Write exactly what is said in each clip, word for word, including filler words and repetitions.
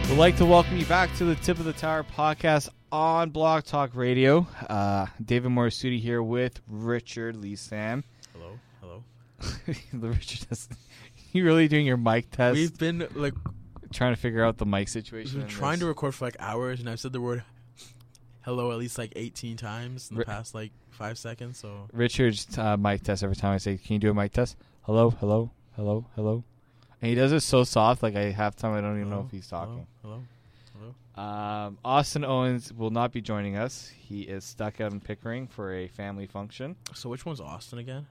We'd like to welcome you back to the Tip of the Tower podcast on Blog Talk Radio. Uh, David Morisuti here with Richard Lee Sam. Hello, hello. Richard, you really doing your mic test? We've been like trying to figure out the mic situation. We've been trying this. to record for like hours, and I've said the word hello at least like eighteen times in the R- past like five seconds. So Richard's uh, mic test every time I say, "Can you do a mic test?" Hello, hello, hello, hello. And he does it so soft, like I half time I don't even hello, know if he's talking. Hello, hello, hello. Um, Austin Owens will not be joining us. He is stuck out in Pickering for a family function. So which one's Austin again?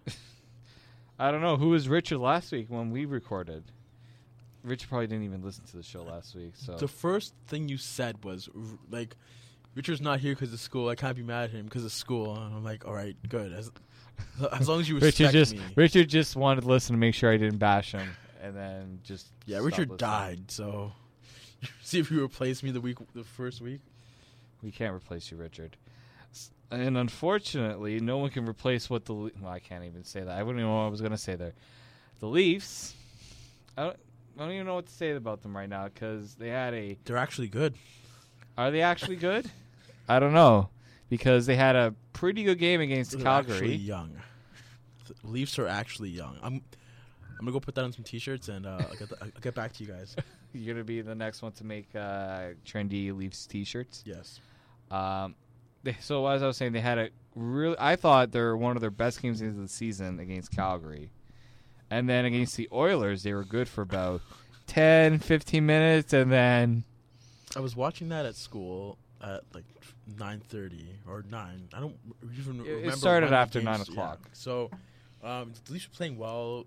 I don't know. Who was Richard last week when we recorded? Richard probably didn't even listen to the show last week. So the first thing you said was r- like, Richard's not here because of school. I can't be mad at him because of school. And I'm like, all right, good. As, as long as you respect Richard just, me. Richard just wanted to listen to make sure I didn't bash him. And then just yeah, Richard died. So see if you replace me the week, the first week. We can't replace you, Richard. And unfortunately, no one can replace what the. Le- well, I can't even say that. I wouldn't even know what I was going to say there. The Leafs. I don't, I don't even know what to say about them right now because they had a. They're actually good. Are they actually good? I don't know because they had a pretty good game against They're Calgary. Actually young. The Leafs are actually young. I'm. I'm gonna go put that on some T-shirts and uh, I'll, get the, I'll get back to you guys. You're gonna be the next one to make uh, trendy Leafs T-shirts. Yes. Um. They, so as I was saying, they had a really. I thought they're one of their best games of the season against Calgary, and then against the Oilers, they were good for about ten, fifteen minutes, and then. I was watching that at school at like nine thirty or nine. I don't even it, remember. It started after games, nine o'clock. Yeah. So, um, the Leafs were playing well.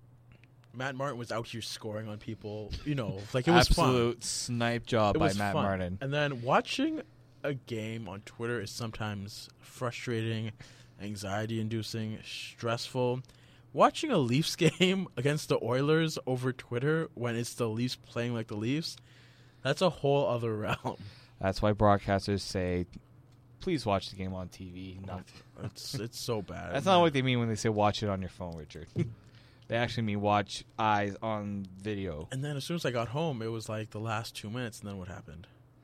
Matt Martin was out here scoring on people. You know, like it was absolute fun. snipe job it by was Matt fun. Martin. And then watching a game on Twitter is sometimes frustrating, anxiety-inducing, stressful. Watching a Leafs game against the Oilers over Twitter when it's the Leafs playing like the Leafs, that's a whole other realm. That's why broadcasters say, please watch the game on T V. Not it's it's so bad. That's not what they mean when they say watch it on your phone, Richard. They actually mean watch eyes on video. And then as soon as I got home, it was like the last two minutes, and then what happened?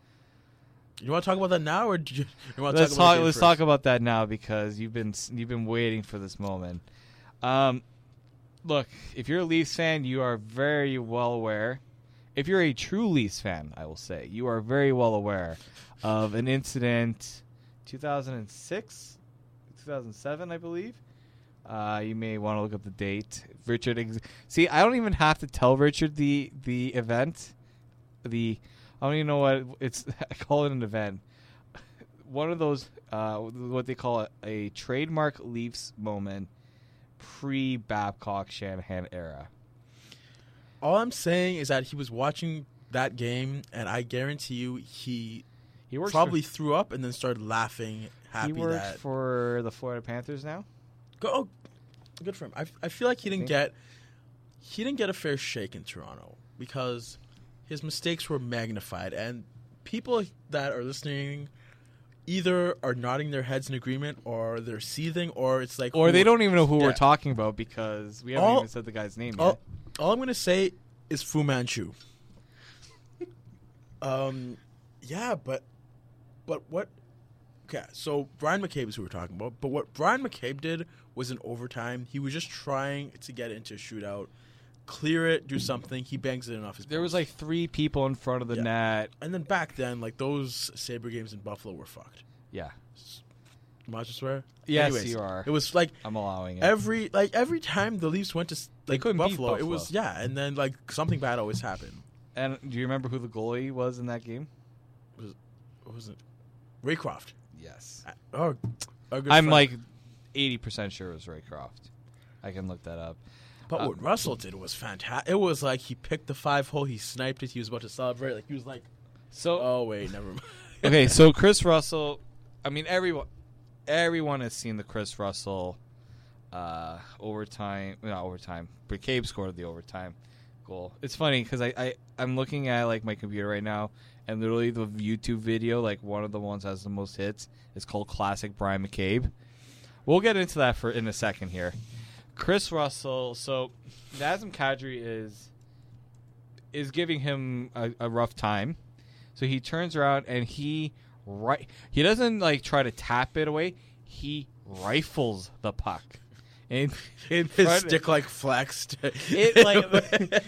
You want to talk about that now, or do you, you want to let's talk about talk, it Let's first? talk about that now because you've been you've been waiting for this moment. Um, look, if you're a Leafs fan, you are very well aware. If you're a true Leafs fan, I will say, you are very well aware of an incident two thousand six, two thousand seven, I believe. Uh, you may want to look up the date. Richard, ex- see, I don't even have to tell Richard the the event. The I don't even know what it's. I call it an event. One of those, uh, what they call a, a trademark Leafs moment, pre Babcock Shanahan era. All I'm saying is that he was watching that game, and I guarantee you, he He works probably for, threw up and then started laughing, happy he works that for the Florida Panthers now. Go, oh, good for him. I, I feel like he didn't Okay. get he didn't get a fair shake in Toronto because his mistakes were magnified, and people that are listening either are nodding their heads in agreement, or they're seething, or it's like, Or who, they don't even know who yeah. we're talking about because we haven't All- even said the guy's name All, yet. all I'm gonna say is Fu Manchu. um, yeah, but but what? Okay, so Brian McCabe is who we're talking about. But what Brian McCabe did was in overtime. He was just trying to get into a shootout, clear it, do something. He bangs it in off his. There was post. like three people in front of the Yeah. net. And then back then, like those Sabre games in Buffalo were fucked. Yeah. Am I to swear? Yes, Anyways, you are. It was like I'm allowing it. every like every time the Leafs went to s- They like couldn't beat Buffalo, it Buffalo. was yeah, and then like something bad always happened. And do you remember who the goalie was in that game? What was it? Raycroft. Yes. Oh, a good I'm friend. like eighty percent sure it was Raycroft. I can look that up. But uh, what Russell did was fantastic. It was like he picked the five hole, he sniped it, he was about to celebrate. Like he was like, So oh wait, never mind. okay, so Chris Russell, I mean everyone, everyone has seen the Chris Russell uh, overtime, not overtime. McCabe scored the overtime goal. It's funny because I, I I'm looking at like my computer right now, and literally the YouTube video, like one of the ones that has the most hits, is called Classic Brian McCabe. We'll get into that for in a second here. Chris Russell, so Nazem Kadri is is giving him a, a rough time. So he turns around and he right. He doesn't like try to tap it away. He rifles the puck. In, in His front- stick like flexed. It like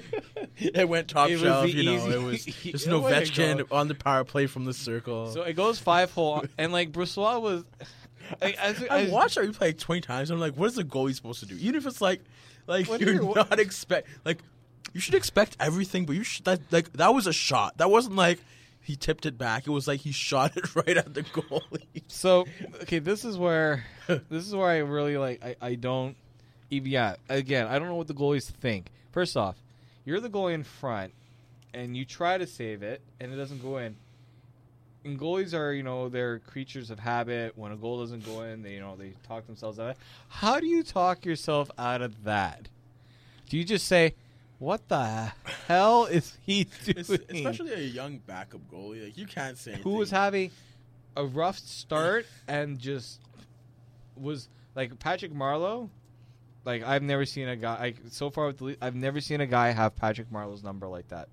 it went top It was shelf. the You know, easy- it was just it no wouldn't Ovechkin go. on the power play from the circle. So it goes five hole, and like Brossoit was. Like, as, I as, watched that replay like twenty times. I'm like, what is the goalie supposed to do? Even if it's like, like When you're you're- not expect, like you should expect everything, but you should that like that was a shot. That wasn't like he tipped it back. It was like he shot it right at the goalie. So okay, this is where this is where I really like. I, I don't even. Yeah, again, I don't know what the goalies think. First off, you're the goalie in front, and you try to save it, and it doesn't go in. And goalies are, you know, they're creatures of habit. When a goal doesn't go in, they, you know, they talk themselves out of it. How do you talk yourself out of that? Do you just say, "What the hell is he doing?" It's, especially a young backup goalie, like you can't say anything. Who was having a rough start and just was like Patrick Marleau. Like I've never seen a guy like so far with the Le- I've never seen a guy have Patrick Marleau's number like that.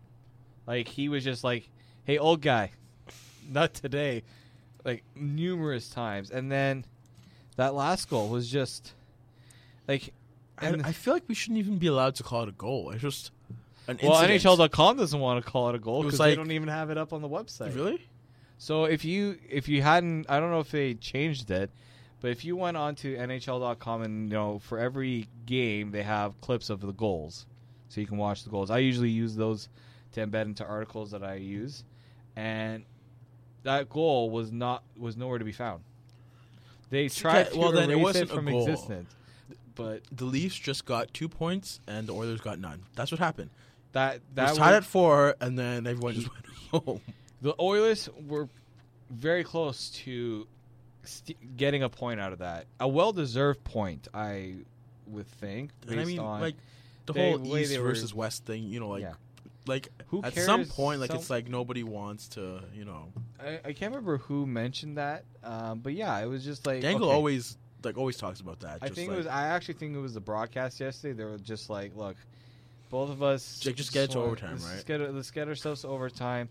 Like he was just like, "Hey, old guy, not today," like numerous times, and then that last goal was just like. I, And I feel like we shouldn't even be allowed to call it a goal. It's just an well, incident. N H L dot com doesn't want to call it a goal It was because like- they don't even have it up on the website. Really? So if you if you hadn't, I don't know if they changed it, but if you went on to N H L dot com and you know for every game they have clips of the goals, so you can watch the goals. I usually use those to embed into articles that I use, and that goal was not was nowhere to be found. They tried Okay, to well, then it erase wasn't it a from goal. existence, but The Leafs just got two points, and the Oilers got none. That's what happened. that It that was tied was- at four, and then everyone just went home. The Oilers were very close to st- getting a point out of that. A well-deserved point, I would think. And I based mean, on like the they- whole way East they were- versus West thing. You know, like, Yeah. like Who at some cares? point, like Some- it's like nobody wants to. You know, I, I can't remember who mentioned that, um, but yeah, it was just like Dangle okay. always like always talks about that. I just think like, it was. I actually think it was the broadcast yesterday. They were just like, "Look, both of us Like, just get it to want- overtime, let's right? Get it, let's get ourselves to overtime."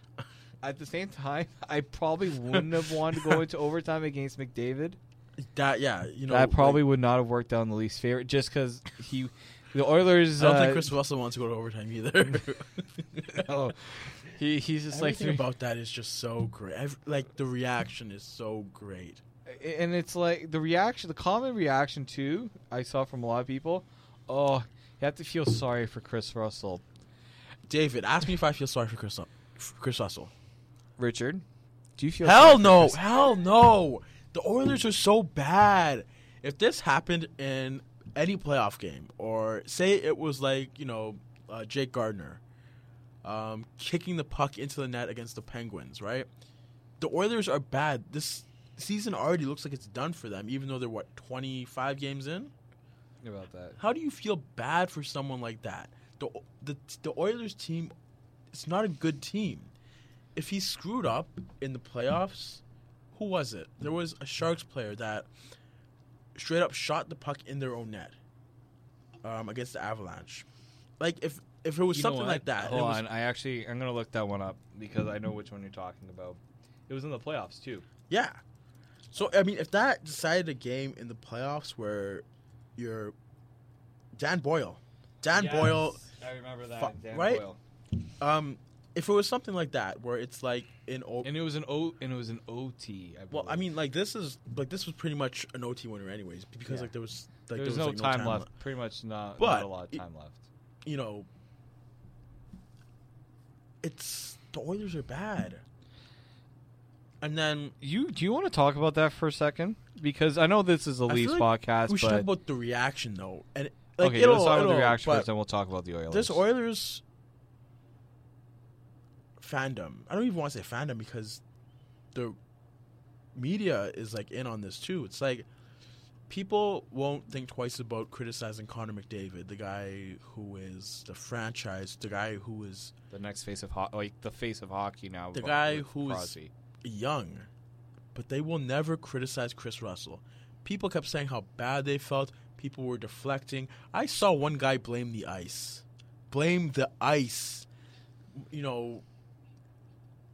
At the same time, I probably wouldn't have wanted to go into overtime against McDavid. that. Yeah, you know, that probably like, would not have worked out in the Leafs' favor, just because he, the Oilers. I don't uh, think Chris Russell wants to go to overtime either. oh, he he's just like, Everything about that is just so great. Ev- like the reaction is so great. and it's like the reaction, the common reaction too. I saw from a lot of people. Oh, you have to feel sorry for Chris Russell. David, ask me if I feel sorry for Chris, for Chris Russell. Richard, do you feel? Hell sorry for no! Chris- Hell no! The Oilers are so bad. If this happened in any playoff game, or say it was like you know uh, Jake Gardner um, kicking the puck into the net against the Penguins, right? The Oilers are bad. This season already looks like it's done for them, even though they're what twenty-five games in. about that. How do you feel bad for someone like that? The the the Oilers team, it's not a good team. If he screwed up in the playoffs, who was it? There was a Sharks player that straight up shot the puck in their own net um, against the Avalanche. Like if if it was You know something what? like that, Hold it was, on, I actually I'm gonna look that one up because I know which one you're talking about. It was in the playoffs too. yeah. So I mean, if that decided a game in the playoffs where you're Dan Boyle, Dan Boyle. I remember that. Fu- Dan right? Boyle. Um, if it was something like that, where it's like in o- And it was an O and it was an O T. I well, I believe. mean, like this is like this was pretty much an O T winner, anyways, because Yeah. like there was like there was, there no, was, time, like, left. Pretty much not, But not a lot of it- time left. You know, it's the Oilers are bad, and then You do you want to talk about that for a second? Because I know this is a I Leafs feel like podcast, we should but talk about the reaction though, and like okay, it'll, let's talk about the it'll- reaction but first, and we'll talk about the Oilers. This Oilers fandom, I don't even want to say fandom because the media is like in on this too. It's like people won't think twice about criticizing Connor McDavid, the guy who is the franchise, the guy who is the next face of ho- like the face of hockey now. The with- guy with who is- Crosby. young, but they will never criticize Chris Russell. People kept saying how bad they felt. People were deflecting. I saw one guy blame the ice. Blame the ice. You know,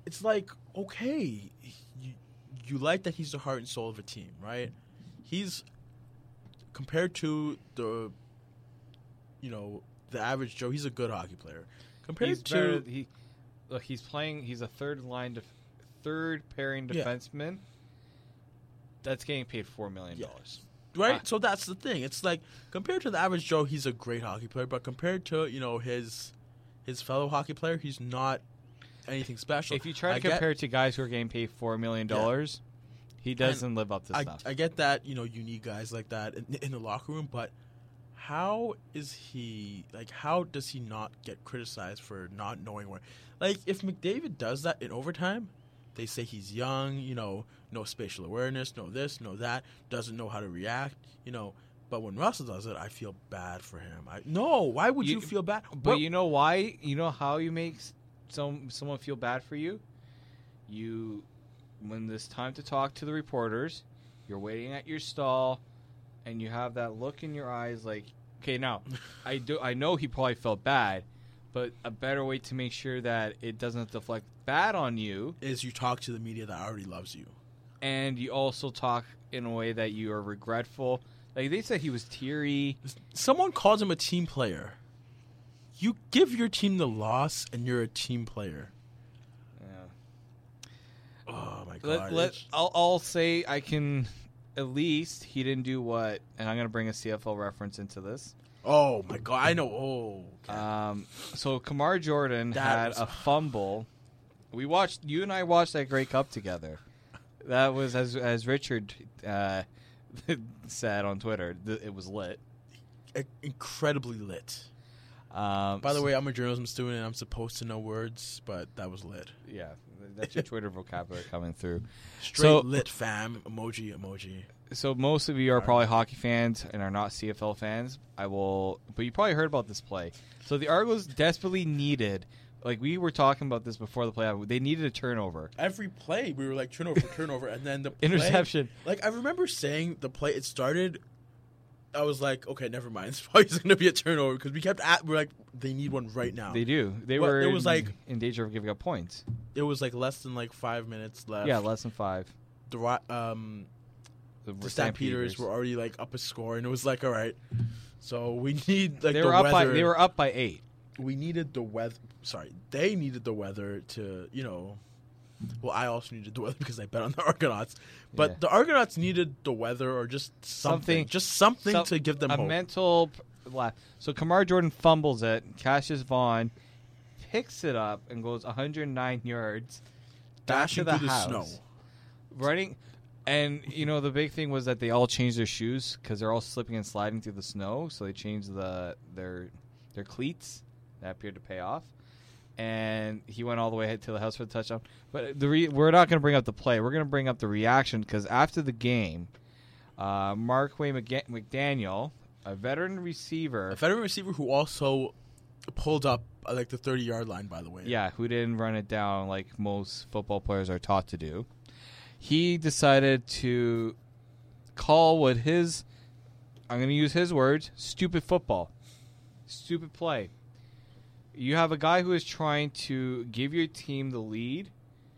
it's like, okay, you, you like that he's the heart and soul of a team, right? He's, compared to the, you know, the average Joe, he's a good hockey player. Compared he's to... better, he, look, he's playing, he's a third line, def, third pairing Yeah. defenseman that's getting paid four million dollars. Yeah. Right? Uh, so that's the thing. It's like, compared to the average Joe, he's a great hockey player, but compared to, you know, his his fellow hockey player, he's not anything special. If you try to I compare get, it to guys who are getting paid four million dollars, he doesn't live up to I, stuff. I get that, you know, you need guys like that in, in the locker room, but how is he, like, how does he not get criticized for not knowing where? Like, if McDavid does that in overtime, they say he's young, you know, no spatial awareness, no this, no that, doesn't know how to react, you know. But when Russell does it, I feel bad for him. I, no, why would you, You- feel bad? But What- you know why? You know how you make s- some someone feel bad for you? You, when it's time to talk to the reporters, you're waiting at your stall, and you have that look in your eyes like, okay, now, I do I know he probably felt bad, but a better way to make sure that it doesn't deflect bad on you, is you talk to the media that already loves you. and you also talk in a way that you are regretful. Like, they said he was teary. Someone calls him a team player. You give your team the loss, and you're a team player. Yeah. Oh, my God. Let, let, It's- I'll, I'll say I can, at least he didn't do what, and I'm going to bring a C F L reference into this. Oh, my God. I know. Oh, okay. Um, so Kamar Jordan That had was- a fumble. We watched, you and I watched that Grey Cup together. That was, as as Richard uh, said on Twitter, th- it was lit. I- incredibly lit. Um, By the way, I'm a journalism student, and I'm supposed to know words, but that was lit. yeah, that's your Twitter vocabulary coming through. Straight So- lit, fam. Emoji, emoji. So most of you are probably hockey fans and are not C F L fans. I will, but you probably heard about this play. So the Argos desperately needed, like we were talking about this before the play. They needed a turnover, Every play, we were like turnover for turnover, and then the play, interception. Like, I remember saying the play, it started, I was like, okay, never mind. It's probably going to be a turnover, because we kept at, we're like, they need one right now. They do. They Well, were. it was in, like- in danger of giving up points. It was like less than like five minutes left. Yeah, less than five. The, Ro- um, The, the Stampeders Stampeders were already like up a score, and it was like, all right, so we need like They the were up by. weather. They were up by eight. we needed the weather. Sorry, they needed the weather to, you know. Well, I also needed the weather because I bet on the Argonauts. But Yeah. the Argonauts needed the weather or just something, Something- just something Some- to give them a hope. mental p- laugh. So Kamar Jordan fumbles it. Cassius Vaughn picks it up and goes one hundred nine yards back Dashing to the through the house, snow. running. And you know the big thing was that they all changed their shoes because they're all slipping and sliding through the snow. So they changed the their their cleats. That appeared to pay off. And he went all the way to the house for the touchdown. But the re- we're not going to bring up the play. We're going to bring up the reaction because after the game, uh, Markway McG- McDaniel, a veteran receiver, A veteran receiver who also pulled up uh, like the thirty-yard line, by the way. yeah, who didn't run it down like most football players are taught to do, he decided to call what his, I'm going to use his words, stupid football, stupid play. You have a guy who is trying to give your team the lead.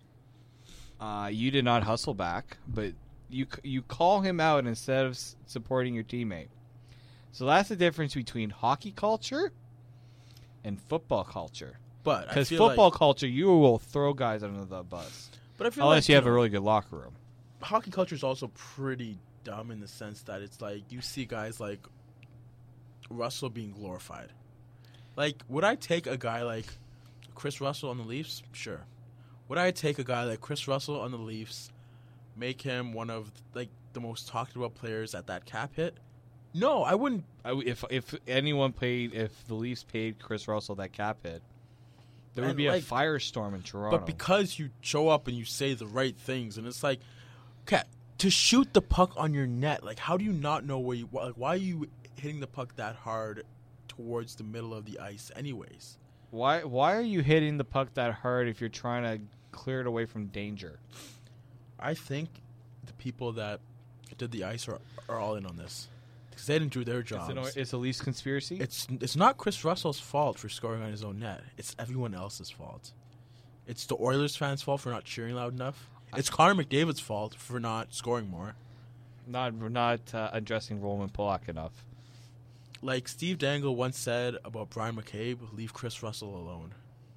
Uh, you did not hustle back, but you you call him out instead of s- supporting your teammate. So that's the difference between hockey culture and football culture. But I Because feel football like, culture, you will throw guys under the bus. but I feel Unless like, you have know, a really good locker room. hockey culture is also pretty dumb in the sense that it's like you see guys like Russell being glorified. Like, would I take a guy like Chris Russell on the Leafs? Sure. Would I take a guy like Chris Russell on the Leafs, make him one of like the most talked about players at that cap hit? No, I wouldn't. I w if if anyone paid, if the Leafs paid Chris Russell that cap hit, there would And, be like, a firestorm in Toronto. But because you show up and you say the right things, and it's like, okay, to shoot the puck on your net, like how do you not know where you like? Why are you hitting the puck that hard towards the middle of the ice, anyways? why why are you hitting the puck that hard if you're trying to clear it away from danger? I think the people that did the ice are are all in on this because they didn't do their jobs. It's, an, it's a Leafs conspiracy. It's it's not Chris Russell's fault for scoring on his own net. It's everyone else's fault. it's the Oilers fans' fault for not cheering loud enough. It's Connor McDavid's fault for not scoring more. Not not uh, addressing Roman Polak enough. Like Steve Dangle once said about Brian McCabe, leave Chris Russell alone.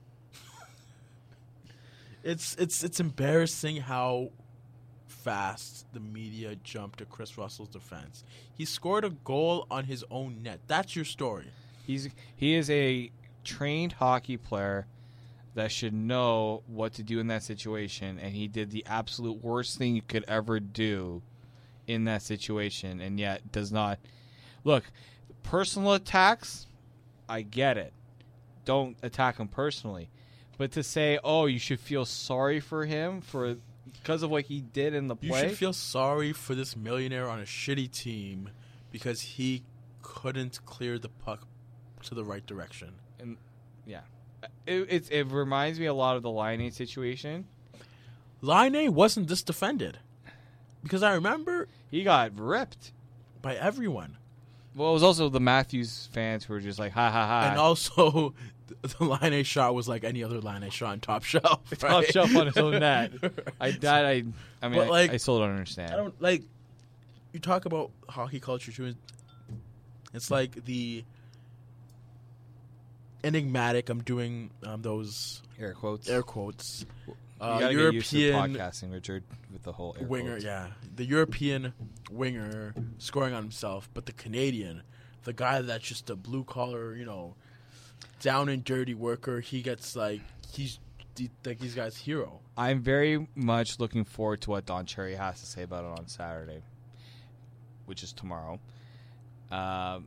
it's it's it's embarrassing how fast the media jumped to Chris Russell's defense. He scored a goal on his own net. That's your story. He's he is a trained hockey player that should know what to do in that situation, and he did the absolute worst thing you could ever do in that situation, and yet does not. Look, personal attacks, I get it. Don't attack him personally. But to say, oh, you should feel sorry for him for because of what he did in the play. You should feel sorry for this millionaire on a shitty team because he couldn't clear the puck to the right direction. And yeah, it, it, it reminds me a lot of the Laine situation. Laine wasn't this defended. Because I remember he got ripped by everyone. Well, it was also the Matthews fans who were just like, ha, ha, ha. And also, the Laine shot was like any other Laine shot on Top Shelf. Right? Top Shelf on his own net. I that I, I mean, but like, I, I still don't understand. I don't, like, you talk about hockey culture, too. It's like the enigmatic, I'm doing um, those air quotes. Air quotes. You Uh, gotta European get used to podcasting, Richard, with the whole air winger, quotes. yeah, the European winger scoring on himself, but the Canadian, the guy that's just a blue collar, you know, down and dirty worker, he gets like he's he, like these guys' hero. I'm very much looking forward to what Don Cherry has to say about it on Saturday, which is tomorrow. Um,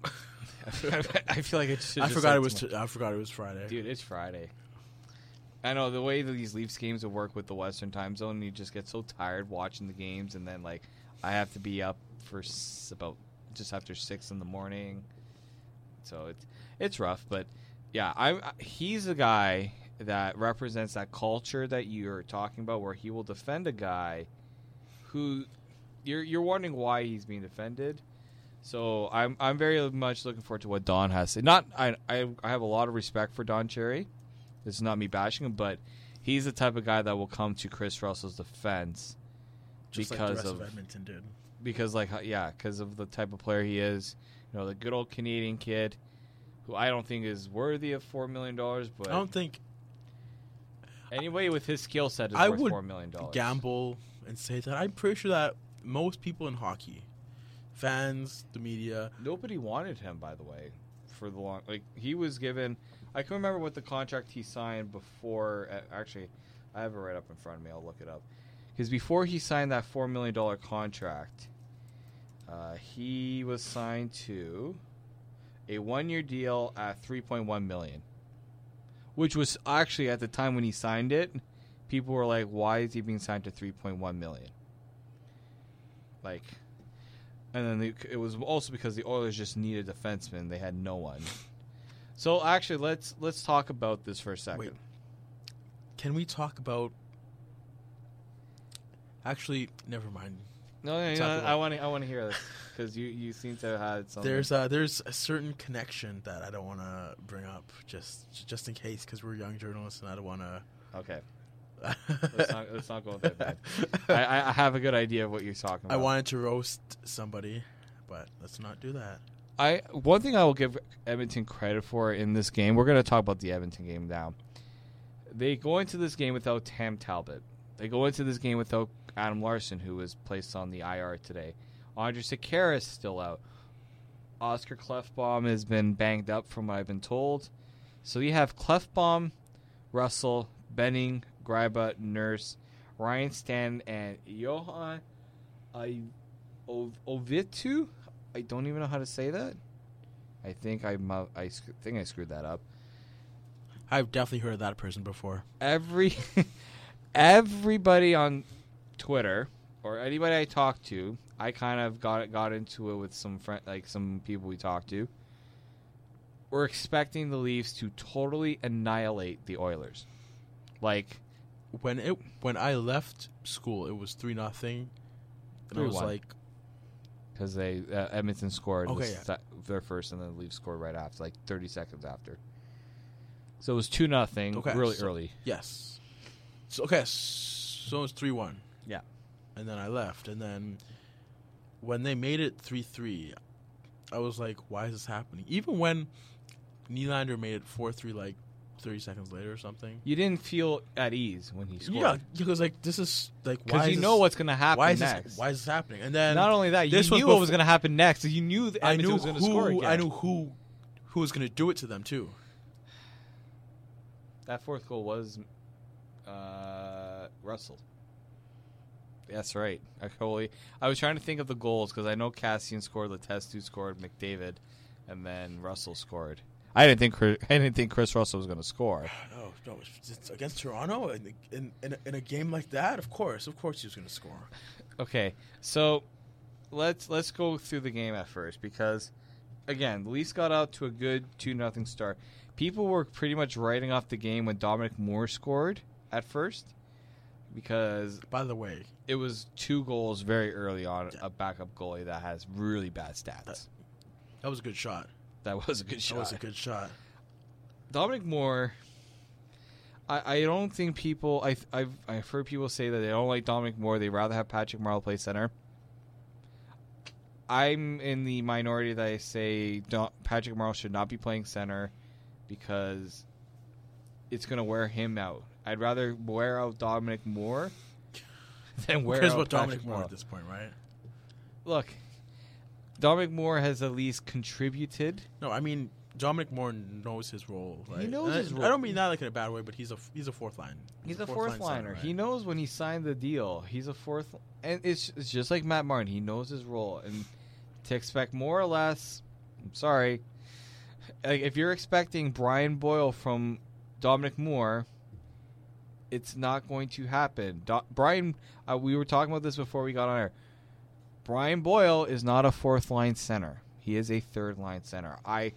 I feel like it should. I just forgot said it was. tomorrow. T- I forgot it was Friday. Dude, it's Friday. I know the way that these Leafs games will work with the Western time zone, you just get so tired watching the games, and then like I have to be up for s- about just after six in the morning, so it's it's rough. But yeah, I he's a guy that represents that culture that you're talking about, where he will defend a guy who you're you're wondering why he's being defended. So I'm I'm very much looking forward to what Don has to say. Not I I I have a lot of respect for Don Cherry. This is not me bashing him, but he's the type of guy that will come to Chris Russell's defense Just because like the rest of, of Edmonton did. Because like yeah, because of the type of player he is. You know, the good old Canadian kid, who I don't think is worthy of four million dollars. But I don't think anybody with his skill set is I worth would four million dollars. Gamble and say that I'm pretty sure that most people in hockey, fans, the media, Nobody wanted him, by the way, for the long. Like he was given. I can remember what the contract he signed before. Uh, actually, I have it right up in front of me. I'll look it up. Because before he signed that four million dollar contract, uh, he was signed to a one year deal at three point one million, which was actually at the time when he signed it, people were like, "Why is he being signed to three point one million?" Like, and then the, it was also because the Oilers just needed a defenseman; they had no one. So actually, let's let's talk about this for a second. Wait. Can we talk about? Actually, never mind. No, no, Talk no about- I want to I want to hear this because you, you seem to have had something. There's a, there's a certain connection that I don't want to bring up just just in case because we're young journalists and I don't want to. Okay. let's not let's not go with that bad. I, I have a good idea of what you're talking about. I wanted to roast somebody, but let's not do that. I one thing I will give Edmonton credit for in this game. We're going to talk about the Edmonton game now. They go into this game without Tam Talbot. They go into this game without Adam Larson, who was placed on the I R today. Andre Sekera is still out. Oscar Klefbom has been banged up, from what I've been told. So you have Klefbom, Russell, Benning, Greiba, Nurse, Ryan Stan, and Johan I Ov- Ovitu. I don't even know how to say that. I think I mu- I sc- think I screwed that up. I've definitely heard of that person before. Every everybody on Twitter or anybody I talked to, I kind of got got into it with some friend, like some people we talked to. We're expecting the Leafs to totally annihilate the Oilers. Like When it when I left school, it was three nothing, and I was three one. like, because they uh, Edmonton scored Okay, was yeah. th- their first, and then the Leafs scored right after, like thirty seconds after. So it was two nothing, Okay, really so- early. yes. So okay, so it's three one. Yeah. And then I left, and then when they made it three three, I was like, "Why is this happening?" Even when Nylander made it four three, like thirty seconds later or something. You didn't feel at ease when he scored. Yeah, because like this is like why because you is know this, what's going to happen why is next. This, why is this happening? And then not only that, you this knew was what was befo- going to happen next. You knew that I Edmonton knew was going to who score again. I knew who who was going to do it to them too. That fourth goal was uh, Russell. That's right. I totally. I was trying to think of the goals because I know Cassian scored, Letestu scored, McDavid, and then Russell scored. I didn't think Chris, I didn't think Chris Russell was going to score. No, no, it's against Toronto in in, in, a, in a game like that. Of course, of course, he was going to score. Okay, so let's let's go through the game at first because again, the Leafs got out to a good two nothing start. People were pretty much writing off the game when Dominic Moore scored at first because by the way, it was two goals very early on. A backup goalie that has really bad stats. That, that was a good shot. That was a good shot. That was a good shot. Dominic Moore. I, I don't think people. I I've I've heard people say that they don't like Dominic Moore. They'd rather have Patrick Marleau play center. I'm in the minority that I say don't, Patrick Marleau should not be playing center because it's going to wear him out. I'd rather wear out Dominic Moore than wear Because out what Patrick Dominic Moore Marleau. at this point, right? Look, Dominic Moore has at least contributed. No, I mean Dominic Moore knows his role. Right? He knows And his I, role. I don't mean that like in a bad way, but he's a he's a fourth line. He's, a fourth, line liner. center, right? He knows when he signed the deal. He's a fourth, and it's it's just like Matt Martin. He knows his role, and to expect more or less, I'm sorry. Like if you're expecting Brian Boyle from Dominic Moore, it's not going to happen. Do- Brian, uh, we were talking about this before we got on air. Brian Boyle is not a fourth line center. He is a third line center. I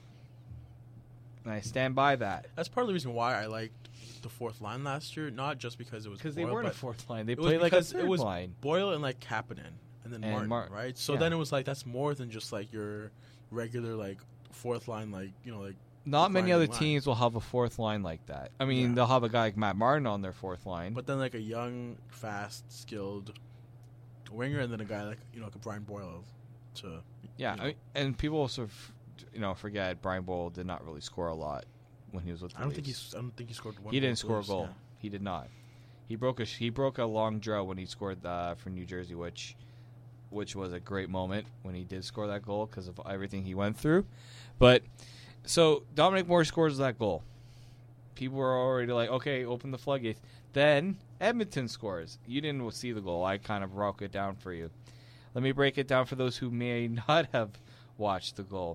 and I stand by that. That's part of the reason why I liked the fourth line last year, not just because it was Because they Boyle, weren't a but fourth line. They it was played like a because third it was line. Boyle and like Kapanen, and then And Martin, Martin. right? So Yeah. then it was like that's more than just like your regular like fourth line, like you know, like Not many other grinding line. teams will have a fourth line like that. I mean, Yeah. they'll have a guy like Matt Martin on their fourth line. But then like a young, fast, skilled winger, and then a guy like you know like a Brian Boyle to yeah, you know. I mean, and people also, f- you know, forget Brian Boyle did not really score a lot when he was with the I don't think Leafs. he's I don't think he scored one. He goal didn't with the score a Leafs, goal. yeah. He did not. He broke a sh- he broke a long drought when he scored uh, for New Jersey, which which was a great moment when he did score that goal because of everything he went through. But so Dominic Moore scores that goal. People were already like, okay, open the floodgates. Then Edmonton scores. You didn't see the goal. I kind of broke it down for you. Let me break it down for those who may not have watched the goal.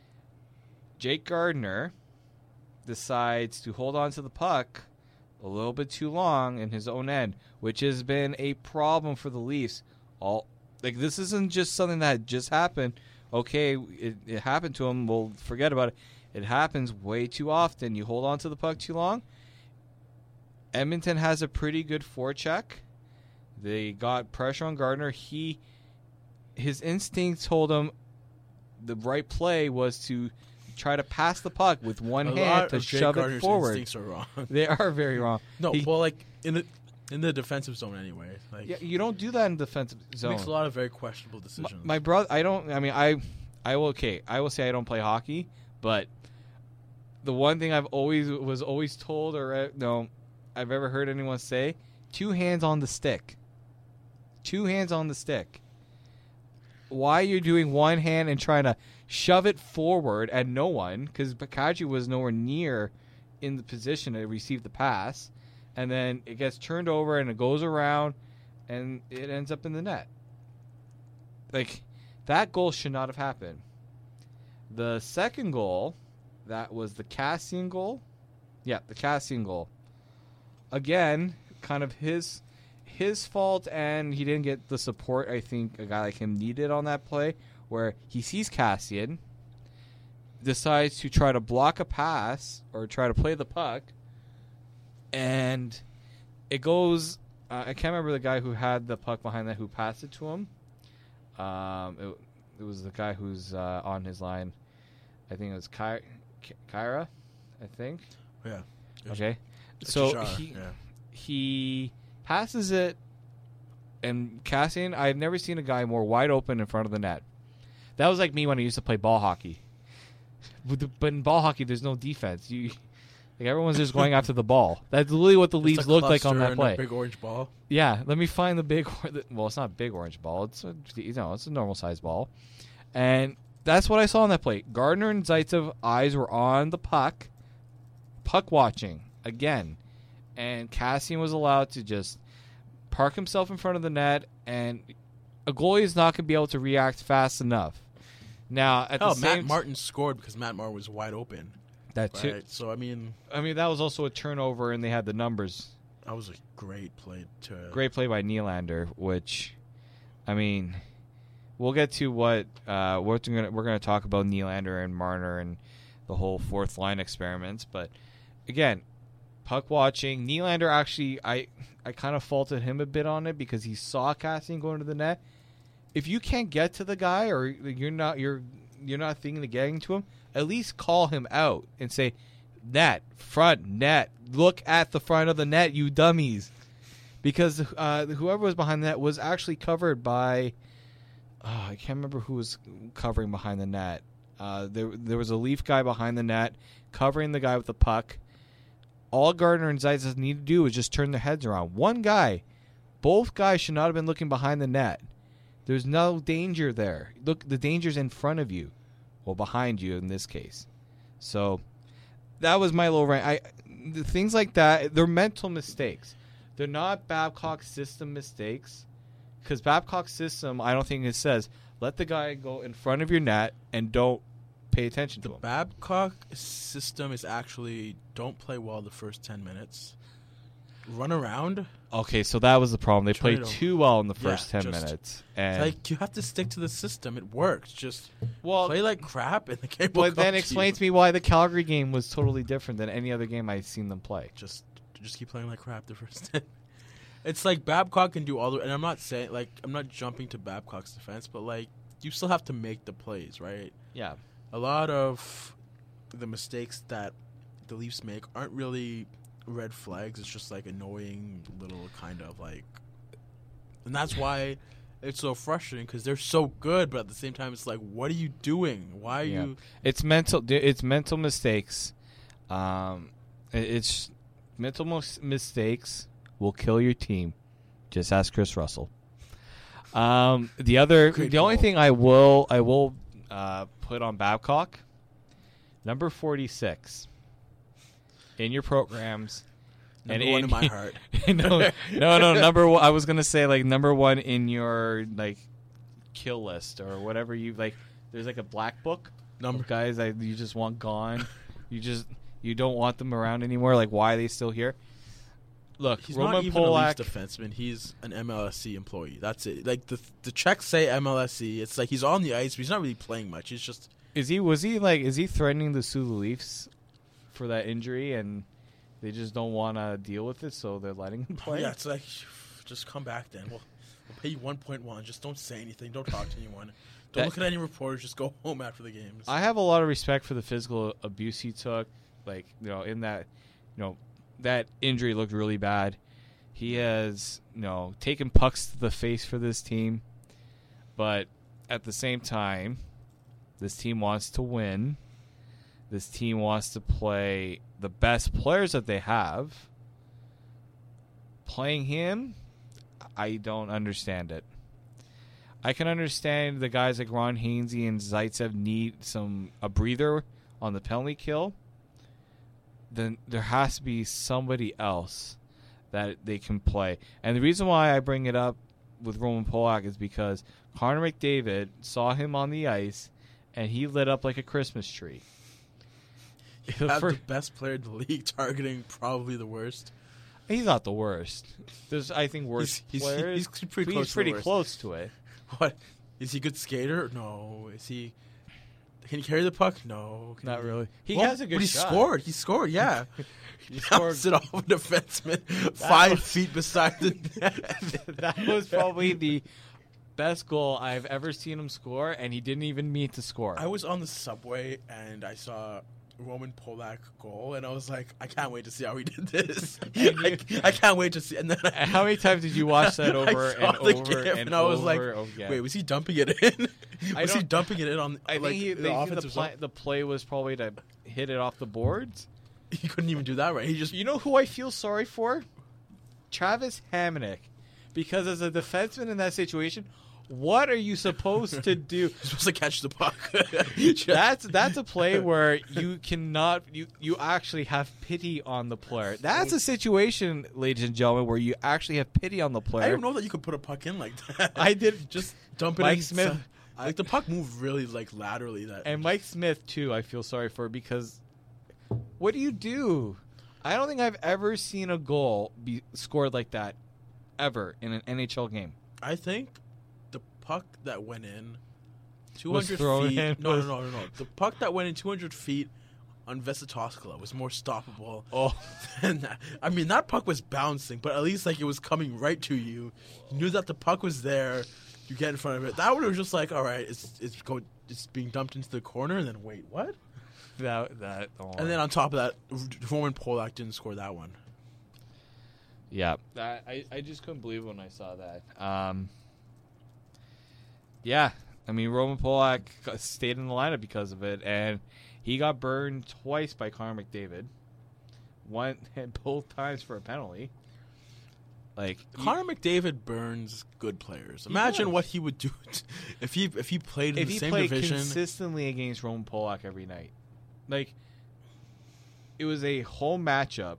Jake Gardiner decides to hold on to the puck a little bit too long in his own end, which has been a problem for the Leafs. All like this isn't just something that just happened. Okay, it, it happened to him. We'll forget about it. It happens way too often. You hold on to the puck too long. Edmonton has a pretty good forecheck. They got pressure on Gardiner. He, his instincts told him the right play was to try to pass the puck with one A hand lot to of Jake shove Gardiner's it forward. instincts are wrong. They are very wrong. No, He- well, like in the in the defensive zone anyway. Like Yeah, you don't do that in defensive he zone. makes a lot of very questionable My, decisions. my brother, I don't. I mean, I, I will. Okay, I will say I don't play hockey, but the one thing I've always was always told, or uh, no, I've ever heard anyone say, two hands on the stick. Two hands on the stick. Why you're doing one hand and trying to shove it forward at no one, because Bakaji was nowhere near in the position to receive the pass, and then it gets turned over and it goes around, and it ends up in the net. Like, that goal should not have happened. The second goal, that was the Cassian goal. Yeah, the Cassian goal. Again, kind of his his fault, and he didn't get the support I think a guy like him needed on that play, where he sees Cassian, decides to try to block a pass or try to play the puck, and it goes. Uh, I can't remember the guy who had the puck behind that who passed it to him. Um, it, it was the guy who's uh, on his line. I think it was Ky- Ky- Kyra. I think. yeah. Okay. It's So Chara, he yeah. he passes it, and Cassian, I've never seen a guy more wide open in front of the net. That was like me when I used to play ball hockey. But in ball hockey, there's no defense. You, like everyone's just going after the ball. That's literally what the Leafs looked like on that play. A big orange ball. Yeah, let me find the big. Well, it's not a big orange ball. It's a, you know, it's a normal sized ball, and that's what I saw on that play. Gardner and Zaitsev eyes were on the puck, puck watching again, and Cassian was allowed to just park himself in front of the net, and a goalie is not going to be able to react fast enough. Now, at oh, the same Matt Martin scored because Matt Martin was wide open. That too. Right? So I mean, I mean that was also a turnover, and they had the numbers. That was a great play. To Great play by Nylander, which, I mean, we'll get to what uh, we're going we're going to talk about Nylander and Marner and the whole fourth line experiments. But again, puck watching. Nylander actually, I I kind of faulted him a bit on it because he saw Cassian going to the net. If you can't get to the guy, or you're not you're you're not thinking of getting to him, at least call him out and say, net, front, net, look at the front of the net, you dummies. Because uh, whoever was behind the net was actually covered by, oh, I can't remember who was covering behind the net. Uh, there, there was a Leaf guy behind the net covering the guy with the puck. All Gardner and Zaitsev need to do is just turn their heads around. One guy, both guys should not have been looking behind the net. There's no danger there. Look, the danger's in front of you. Well, behind you in this case. So that was my little rant. I, the things like that, they're mental mistakes. They're not Babcock's system mistakes. Because Babcock's system, I don't think it says, let the guy go in front of your net and don't pay attention to the him. The Babcock system is actually don't play well the first ten minutes. Run around. Okay, so that was the problem. They Try played to- too well in the first Yeah, ten just- minutes. It's And like you have to stick to the system. It works. Just well, play like crap and the game will but then come to explain you. to me why the Calgary game was totally different than any other game I've seen them play. Just just keep playing like crap the first ten. It's like Babcock can do all the, and I'm not saying like I'm not jumping to Babcock's defense, but like you still have to make the plays, right? Yeah. A lot of the mistakes that the Leafs make aren't really red flags. It's just like annoying little kind of like, and that's why it's so frustrating because they're so good, but at the same time, it's like, what are you doing? Why are Yeah. you? It's mental. It's mental mistakes. Um, it- it's mental mis- mistakes will kill your team. Just ask Chris Russell. Um, the other, Great the only call. thing I will, I will uh, put on Babcock, number forty-six in your programs. Number and one in in- my heart. no, no, no. Number one, I was gonna say like number one in your like kill list or whatever you like. There's like a black book. Number Of guys that you just want gone. You just you don't want them around anymore. Like, why are they still here? Look, He's Roman not even Polak. a Leafs defenseman. He's an M L S C employee. That's it. Like the the checks say M L S C. It's like he's on the ice, but he's not really playing much. He's just Is he? Was he like? Is he threatening to sue the Leafs for that injury, and they just don't want to deal with it, so they're letting him play? yeah. It's like just come back then. We'll we'll pay you one point one. Just don't say anything. Don't talk to anyone. Don't That- look at any reporters. Just go home after the games. I have a lot of respect for the physical abuse he took. Like, you know, in that, you know, that injury looked really bad. He has, you know, taken pucks to the face for this team. But at the same time, this team wants to win. This team wants to play the best players that they have. Playing him, I don't understand it. I can understand the guys like Ron Hainsey and Zaitsev need some a breather on the penalty kill. Then there has to be somebody else that they can play. And the reason why I bring it up with Roman Polak is because Connor McDavid saw him on the ice, and he lit up like a Christmas tree. You have the best player in the league targeting probably the worst. He's not the worst. There's, I think, worse He's- he's- players. he's pretty but close he's to pretty the worst. close to it. What is he? A good skater? No. Is he? Can he carry the puck? No. Can Not really. He Well, has a good But he shot. scored. He scored. Yeah. He Bounced it off a defenseman five was- feet beside the net. That was probably the best goal I've ever seen him score, and he didn't even mean to score. I was on the subway and I saw Roman Polak goal, and I was like, I can't wait to see how he did this. I, I can't wait to see. And then I, How many times did you watch that over I and saw the over gif, and, and I was like, over again? wait, was he dumping it in? I was he don't- dumping it in on? I like, think he, the they, think the, offensive play, zone? the play was probably to hit it off the boards. He couldn't even do that right. He just You know who I feel sorry for? Travis Hamonic. Because as a defenseman in that situation, what are you supposed to do? You're supposed to catch the puck. That's that's a play where you cannot you you actually have pity on the player. That's a situation, ladies and gentlemen, where you actually have pity on the player. I didn't know that you could put a puck in like that. I did Just dump it Mike in. Smith- Like the puck moved really like laterally. That And Mike Smith too, I feel sorry for because what do you do? I don't think I've ever seen a goal be scored like that ever in an N H L game. I think the puck that went in two Was hundred thrown feet. in, No, was- no, no, no, no. The puck that went in two hundred feet on Vesitoskala was more stoppable. Oh, than that. I mean, that puck was bouncing, but at least like it was coming right to you. You knew that the puck was there. You get in front of it. That one was just like, all right, it's it's going, it's being dumped into the corner, and then wait, what? that that. Oh. And then on top of that, Roman Polak didn't score that one. Yeah, I, I I just couldn't believe when I saw that. Um, yeah, I mean Roman Polak got- stayed in the lineup because of it, and he got burned twice by Connor McDavid. One and both times for a penalty. Like Connor McDavid burns good players. Imagine does. what he would do t- if he if he played in if the he same played division. consistently against Roman Polak every night, like it was a whole matchup,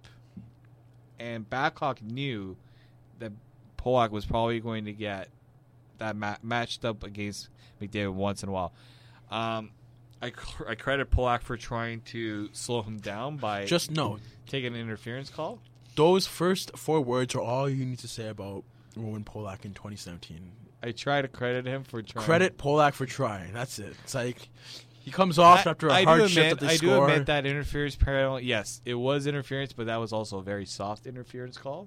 and Babcock knew that Polak was probably going to get that ma- matched up against McDavid once in a while. Um, I, cr- I credit Polak for trying to slow him down by Just know, taking an interference call. those first four words are all you need to say about Roman Polak in twenty seventeen. I try to credit him for trying. Credit Polak for trying. That's it. It's like he comes off I, after a I hard do shift admit, that they I score. do admit that interference penalty. Yes, it was interference, but that was also a very soft interference call.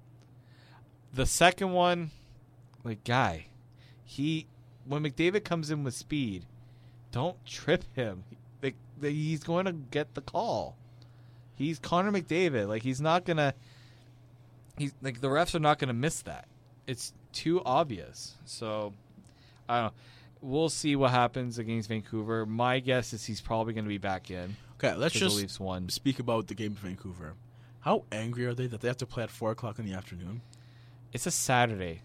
The second one, like guy, he when McDavid comes in with speed, don't trip him. Like the, he's going to get the call. He's Connor McDavid. Like he's not gonna. He's like the refs are not gonna miss that. It's too obvious. So I don't know. We'll see what happens against Vancouver. My guess is he's probably going to be back in. Okay, let's 'cause the just Leafs won. speak about the game of Vancouver. How angry are they that they have to play at four o'clock in the afternoon? It's a Saturday.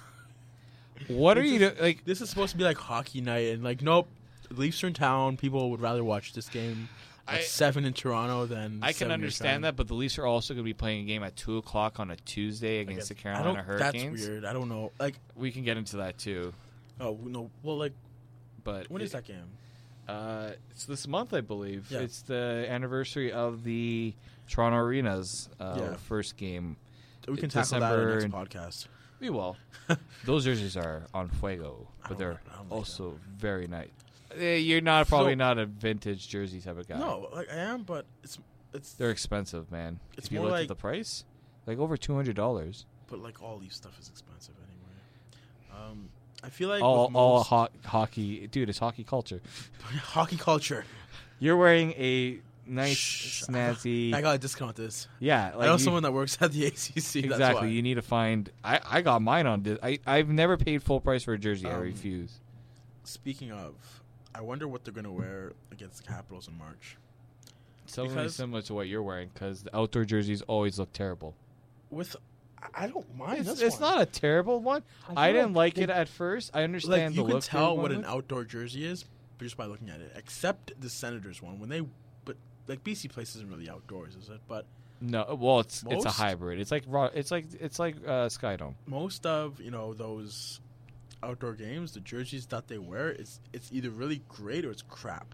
What are you doing? Like, This is supposed to be like hockey night, and like, nope. The Leafs are in town. People would rather watch this game at I- seven in Toronto than. I can seven your understand time. that, but the Leafs are also going to be playing a game at two o'clock on a Tuesday Like, against the I Carolina don't- Hurricanes. That's weird. I don't know. Like, We can get into that too, oh no. Well, like, but when is it- that game? Uh, it's this month, I believe. Yeah. It's the anniversary of the Toronto Arena's uh, Yeah. first game. We can December tackle that in and- the next podcast. We will. Those jerseys are on fuego, I but don't they're like- I don't like also very nice. Eh, You're not probably So- not a vintage jersey type of guy. No, like I am, but it's it's. They're expensive, man. It's if you more look like- at the price, like over two hundred dollars. But like all Leaf stuff is expensive anyway. Um, I feel like All with all most- ho- hockey, dude. It's hockey culture. hockey culture. You're wearing a nice, Shh, snazzy. I gotta discount this. yeah, like I know you- someone that works at the A C C. That's exactly. why. You need to find. I, I got mine on. Dis- I I've never paid full price for a jersey. I Um, refuse. Speaking of, I wonder what they're gonna wear against the Capitals in March. Something because- similar to what you're wearing, because the outdoor jerseys always look terrible. With, I- I don't mind. It's, this it's one. not a terrible one. I I, feel didn't like like they- it at first. I understand Like the you can look tell for what it. an outdoor jersey is, but just by looking at it. Except the Senators one, when they, but like B C Place isn't really outdoors, is it? But No, well, it's it's a Most- hybrid. It's like raw. It's like it's like uh, Skydome. most of you know those outdoor games, the jerseys that they wear, it's it's either really great or it's crap.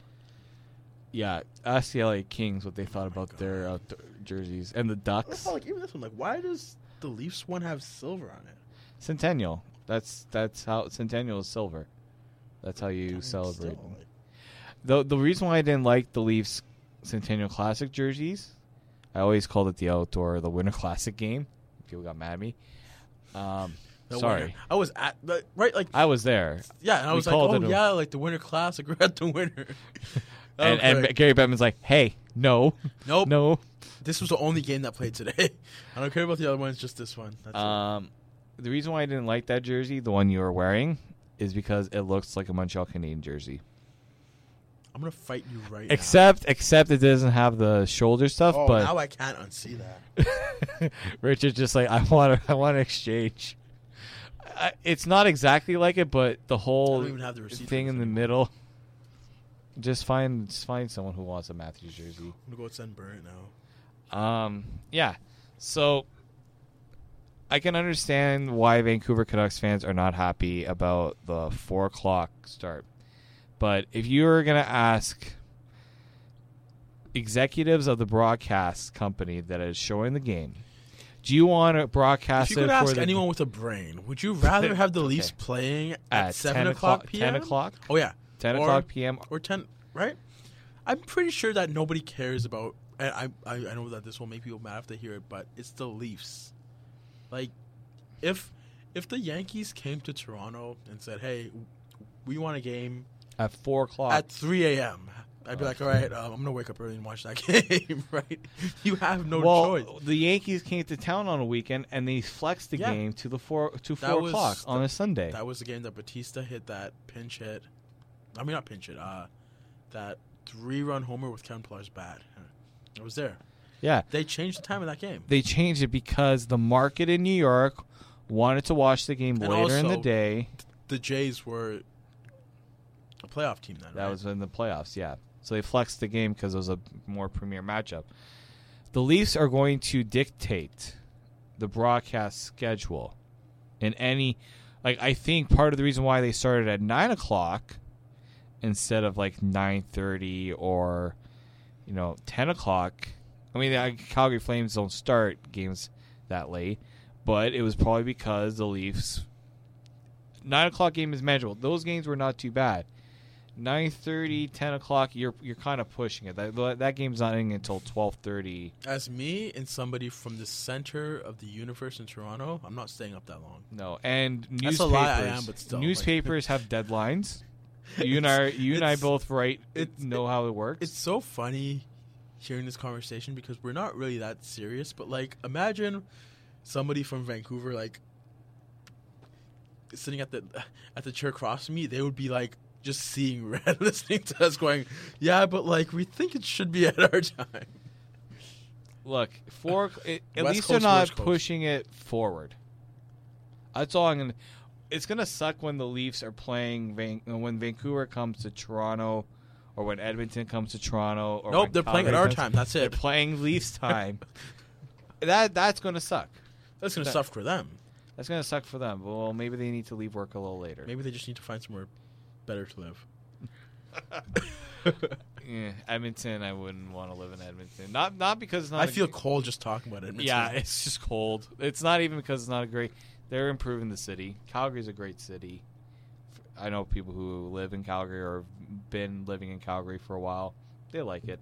Yeah, ask the L A Kings what they thought Oh my about their God. outdoor jerseys and the I Ducks. thought, like even this one, like why does the Leafs one have silver on it? Centennial. That's that's how Centennial is silver. That's how you I mean, celebrate. still, like, The the reason why I didn't like the Leafs Centennial Classic jerseys, I always called it the outdoor, the Winter Classic game. People got mad at me. Um, the sorry, winter. I was at the right, like I was there. yeah, and I we was like, called oh it a- yeah, like the Winter Classic. We're at the winter. And, Okay. and Gary Bettman's like, hey, no, Nope. no. This was the only game that played today. I don't care about the other ones, just this one. That's it. Um, the reason why I didn't like that jersey, the one you were wearing, is because it looks like a Montreal Canadiens jersey. I'm gonna fight you right Except, except it doesn't have the shoulder stuff. now. Oh, but now I can't unsee that. Richard's just like, I want to, I want to exchange. I, it's not exactly like it, but the I whole don't even have the receipt. thing for in this the anymore. middle. Just find, just find someone who wants a Matthews jersey. I'm gonna go with Send Burn now. Um, yeah. So I can understand why Vancouver Canucks fans are not happy about the four o'clock start. But if you were going to ask executives of the broadcast company that is showing the game, do you want to broadcast If you it could for ask the, anyone with a brain, would you rather have the Okay. Leafs playing at, at seven ten o'clock p.m.? ten o'clock? Oh yeah, ten Or- o'clock p.m. or ten, right? I'm pretty sure that nobody cares about. And I, I, I know that this will make people mad if they hear it, but it's the Leafs. Like, if if the Yankees came to Toronto and said, "Hey, we want a game At four o'clock. at three a.m.," I'd be Oh. like, "All right, um, I'm gonna wake up early and watch that game." Right? You have no well, choice. the Yankees came to town on a weekend and they flexed the Yeah. game to the four to That four was o'clock on the- a Sunday. That was the game that Batista hit that pinch hit. I mean, not pinch hit. Uh, that three-run homer with Kevin Pillar's bat. It was there. Yeah, They changed the time of that game. they changed it because the market in New York wanted to watch the game And later in the also, day. The Jays were a playoff team then. That right? was in the playoffs, yeah. So they flexed the game because it was a more premier matchup. The Leafs are going to dictate the broadcast schedule in any. Like, I think part of the reason why they started at nine o'clock instead of like nine thirty or, you know, ten o'clock. I mean, the Calgary Flames don't start games that late, but it was probably because the Leafs. Nine o'clock game is manageable. Those games were not too bad. Nine thirty, ten o'clock. You're you're kind of pushing it. That that game's not ending until twelve thirty. As me and somebody from the center of the universe in Toronto, I'm not staying up that long. No, and That's newspapers. a lie I am, but still, like- newspapers have deadlines. You and I, you and I It's- both write. it's- know how it works. It's so funny hearing this conversation because we're not really that serious, but like imagine somebody from Vancouver like sitting at the at the chair across from me, they would be like just seeing red listening to us going, "Yeah, but like we think it should be at our time." Look, four. It, at West least Coast, they're not West Coast. pushing it forward. That's all I'm gonna. It's gonna suck when the Leafs are playing Van, when Vancouver comes to Toronto, or when Edmonton comes to Toronto. Or Nope, when they're playing at Calgary our comes- time. That's They're it. playing Leafs time. that that's gonna suck. That's gonna that- suck for them. That's gonna suck for them. Well, maybe they need to leave work a little later. Maybe they just need to find somewhere better to live. Yeah, Edmonton. I wouldn't want to live in Edmonton. Not not because it's not. I a feel g- cold just talking about it. Yeah, it's just cold. It's not even because it's not a great. They're improving the city. Calgary's a great city. I know people who live in Calgary or have been living in Calgary for a while. They like it.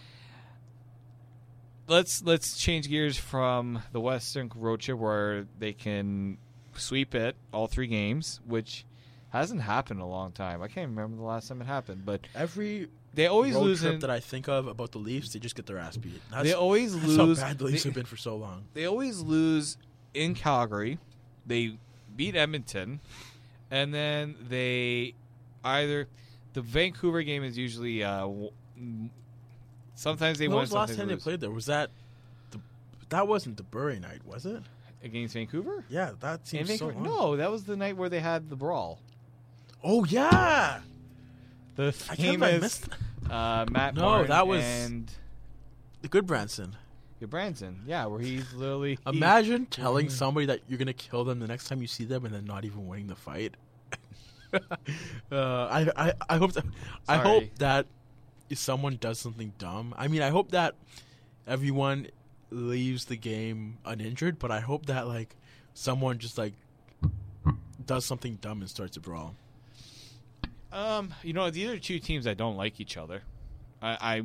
Let's let's change gears from the Western road trip where they can sweep it all three games, which hasn't happened in a long time. I can't remember the last time it happened, but every they always road lose. trip In, that I think of about the Leafs, they just get their ass beat. That's, they always that's lose. how bad the Leafs they- have been for so long. They always lose in Calgary. They beat Edmonton, and then they either the Vancouver game is usually uh, w- sometimes they When win. was the last sometimes time they lose. played there? Was that the, that wasn't the Bury night, was it? Against Vancouver. Yeah, that In seems so Vancouver? long. No, that was the night where they had the brawl. Oh yeah, The I can't believe I famous missed uh, Matt No, Martin that was- and the good Branson. Branson. Yeah, where he's literally he- Imagine telling Mhm. somebody that you're gonna kill them the next time you see them, and then not even winning the fight. uh, I, I I hope that I Sorry. hope that if someone does something dumb. I mean, I hope that everyone leaves the game uninjured, but I hope that like someone just like does something dumb and starts a brawl. Um, you know, these are two teams that don't like each other. I, I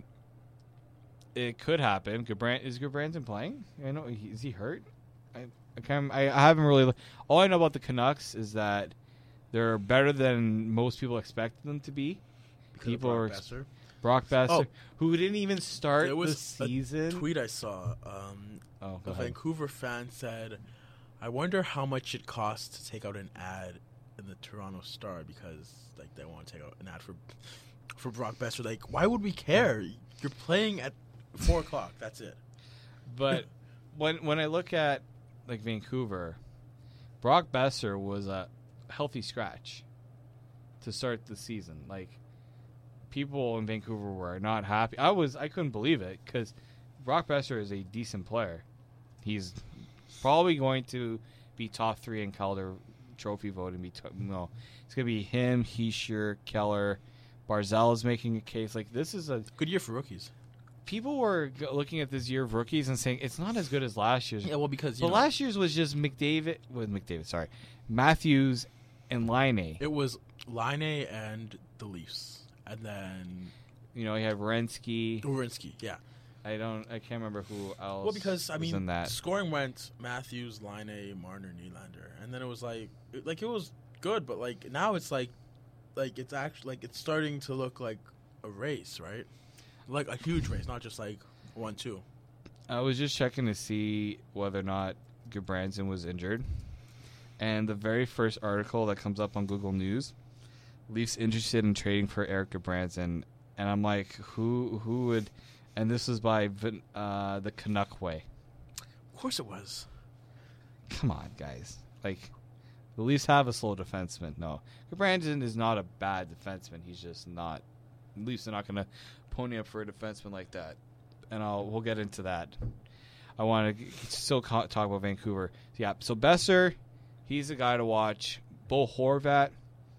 it could happen. Goodbrand, is Goodbranson playing? I know he, is he hurt? I I, can't, I I haven't really. All I know about the Canucks is that they're better than most people expected them to be. Because of People Brock are Besser. Brock Besser, Oh. who didn't even start There the was season. a tweet I saw. Um, oh, go a ahead. Vancouver fan said, "I wonder how much it costs to take out an ad in the Toronto Star because like they want to take out an ad for for Brock Besser. Like, why would we care? You're playing at four o'clock. That's it." But when when I look at like Vancouver, Brock Besser was a healthy scratch to start the season. Like, people in Vancouver were not happy. I was I couldn't believe it because Brock Besser is a decent player. He's probably going to be top three in Calder Trophy voting. Be t- no, it's gonna be him, Heischer, Keller, Barzal is making a case. Like, this is a Good year for rookies. people were g- looking at this year of rookies and saying it's not as good as last year's. Yeah, well, because you But know, last year's was just McDavid with McDavid, sorry, Matthews and Line. it was Line and the Leafs, and then You know, you had Rensky. Urinsky. Yeah. I don't, I can't remember who else. Well, because I was in mean, that. scoring went Matthews, Line, Marner, Nylander, and then it was like, it, like it was good, but like now it's like, like it's actually like it's starting to look like a race, right? Like a huge race, not just like one two. I was just checking to see whether or not Gudbranson was injured, and the very first article that comes up on Google News, Leafs interested in trading for Eric Gudbranson, and I'm like, who, who would? And this was by Vin- uh, the Canuck Way. Of course, it was. Come on, guys. Like, the Leafs have a slow defenseman. No. Brandon is not a bad defenseman. He's just not. The Leafs are not going to pony up for a defenseman like that. And I'll we'll get into that. I want to still ca- talk about Vancouver. Yeah, so Besser, he's a guy to watch. Bo Horvat,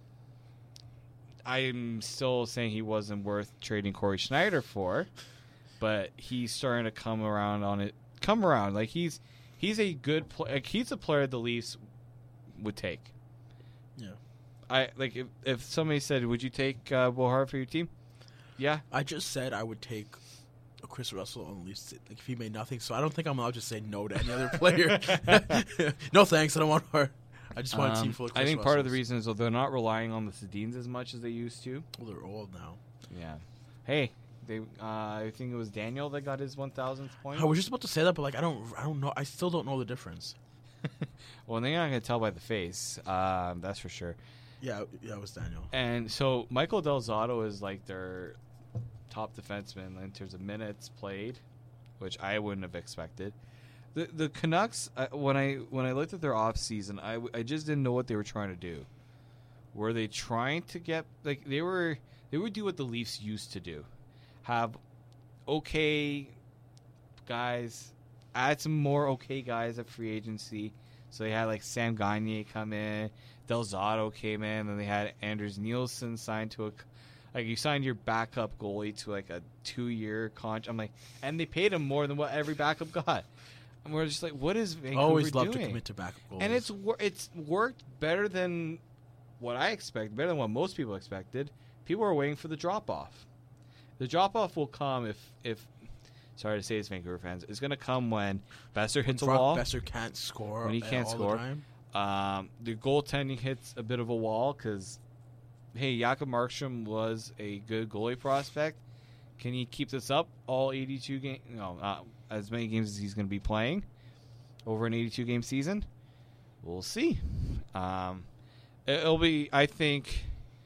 I'm still saying he wasn't worth trading Corey Schneider for, but he's starting to come around on it. Come around. Like, he's he's a good player. Like, he's a player the Leafs would take. Yeah. I like if, if somebody said, "Would you take uh, Bo Horvat for your team?" Yeah. I just said I would take a Chris Russell on the Leafs, like if he made nothing. So I don't think I'm allowed to say no to any other player. No thanks. I don't want her. I just want a team Um, full of Chris I think part of the Russells. reason is that they're not relying on the Sedins as much as they used to. Well, they're old now. Yeah. Hey, they. Uh, I think it was Daniel that got his one thousandth point. I was just about to say that, but like I don't, I don't know. I still don't know the difference. Well, they're not going to tell by the face. Um, that's for sure. Yeah, yeah, it was Daniel. And so Michael Del Zotto is like their top defenseman in terms of minutes played, which I wouldn't have expected. The the Canucks, uh, when I when I looked at their off season, I, w- I just didn't know what they were trying to do. Were they trying to get like they were they would do what the Leafs used to do, have okay guys, add some more okay guys at free agency. So they had like Sam Gagner come in, Del Zotto came in, and they had Anders Nielsen signed to a like you signed your backup goalie to like a two year contract. I'm like, and they paid him more than what every backup got. And we're just like, what is Vancouver Always love doing? to commit to backup goals. And it's wor- it's worked better than what I expect, better than what most people expected. People are waiting for the drop off. The drop off will come if if sorry to say this, Vancouver fans, it's going to come when Besser hits Brock a wall. Besser can't score. When he can't all score. The time. Um, the goaltending hits a bit of a wall because, hey, Jakob Markstrom was a good goalie prospect. Can he keep this up all eighty-two games? No, not as many games as he's going to be playing over an eighty-two game season. We'll see. Um, it'll be, I think,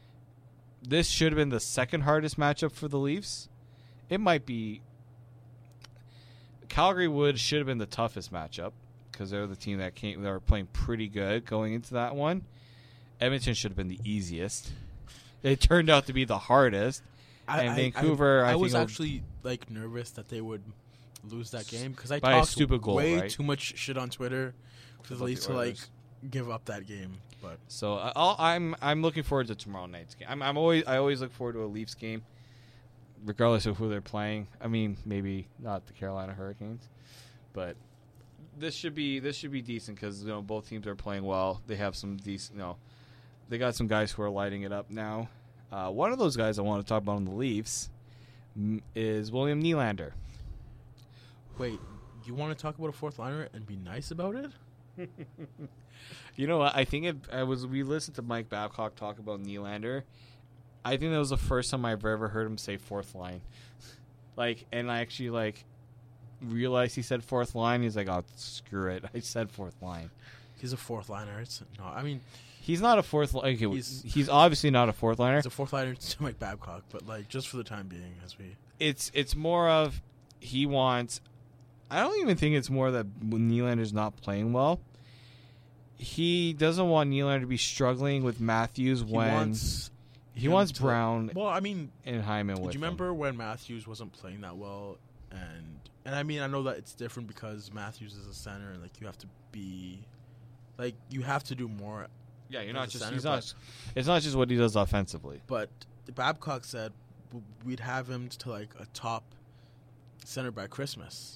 this should have been the second hardest matchup for the Leafs. It might be. Calgary would should have been the toughest matchup because they're the team that came. They were playing pretty good going into that one. Edmonton should have been the easiest. It turned out to be the hardest. I, and I- Vancouver, I, I, I think was it'll- actually like nervous that they would lose that game because I By a talked stupid goal, way right? too much shit on Twitter for About the Leafs the to like Oilers. give up that game. But So I- I'll, I'm I'm looking forward to tomorrow night's game. I'm, I'm always I always look forward to a Leafs game, regardless of who they're playing. I mean, maybe not the Carolina Hurricanes, but this should be this should be decent because you know both teams are playing well. They have some decent, you know, they got some guys who are lighting it up now. Uh, one of those guys I want to talk about on the Leafs mm, is William Nylander. wait, you want to talk about a fourth liner and be nice about it? You know what? I think it, I was. We listened to Mike Babcock talk about Nylander, I think that was the first time I've ever heard him say fourth line. Like, and I actually, like, realized he said fourth line. He's like, oh, screw it. I said fourth line. He's a fourth liner. It's no, I mean, he's not a fourth liner. Okay, He's- he's, he's obviously not a fourth liner. he's a fourth liner to Mike Babcock, but like just for the time being, as we It's it's more of he wants. I don't even think it's more that Nylander's not playing well. He doesn't want Nylander to be struggling with Matthews he when wants he him wants to- Brown Well, I mean, and Hyman do with you him. remember when Matthews wasn't playing that well? And and I mean, I know that it's different because Matthews is a center, and like you have to be, like you have to do more. Yeah, you're as not a just. center, He's but- not. It's not just what he does offensively. But Babcock said w- we'd have him to like a top center by Christmas.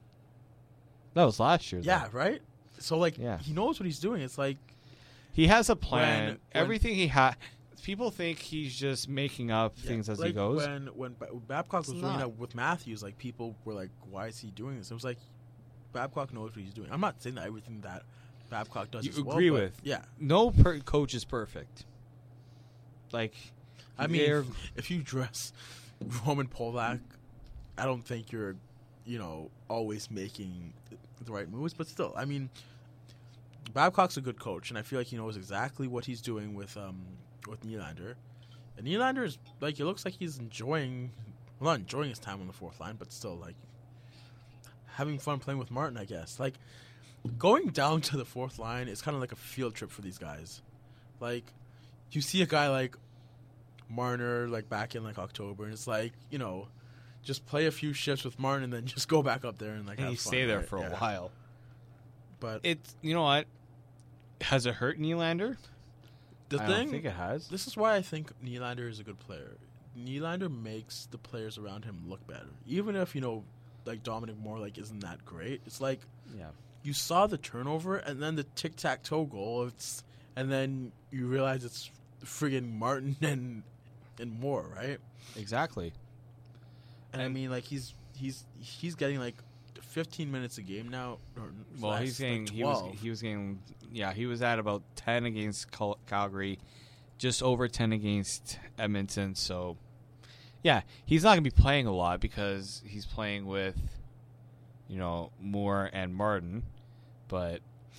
That was last year. Yeah, though. right. So like, Yeah. he knows what he's doing. It's like, He has a plan. When- when- Everything he has. People think he's just making up yeah, things as like he goes. When when ba- Babcock It's was doing not. that with Matthews, like people were like, "Why is he doing this?" It was like Babcock knows what he's doing. I'm not saying that everything that Babcock does You is well, agree but with. yeah. No per- coach is perfect. Like, I mean, they're- if, if you dress Roman Polak, I don't think you're, you know, always making the right moves. But still, I mean, Babcock's a good coach, and I feel like he knows exactly what he's doing with um with Nylander. And Nylander is like, it looks like he's enjoying, well, not enjoying his time on the fourth line, but still like having fun playing with Martin. I guess like going down to the fourth line is kind of like a field trip for these guys. Like, you see a guy like Marner like back in like October, and it's like, you know, just play a few shifts with Martin and then just go back up there and like and have you fun, stay there right? for a Yeah. while. But It's you know what? Has it hurt Nylander? the I thing, don't think it has. this is why I think Nylander is a good player. Nylander makes the players around him look better, even if, you know, like Dominic Moore like isn't that great. It's like Yeah. you saw the turnover and then the tic tac toe goal. It's and then you realize it's friggin' Martin and and Moore, right? Exactly. And, I And- mean, like he's he's he's getting like fifteen minutes a game now. Or Well, less, he's getting like he was twelve. he was getting yeah he was at about ten against Cal- Calgary, just over ten against Edmonton. So yeah, he's not gonna be playing a lot because he's playing with you know Moore and Martin, but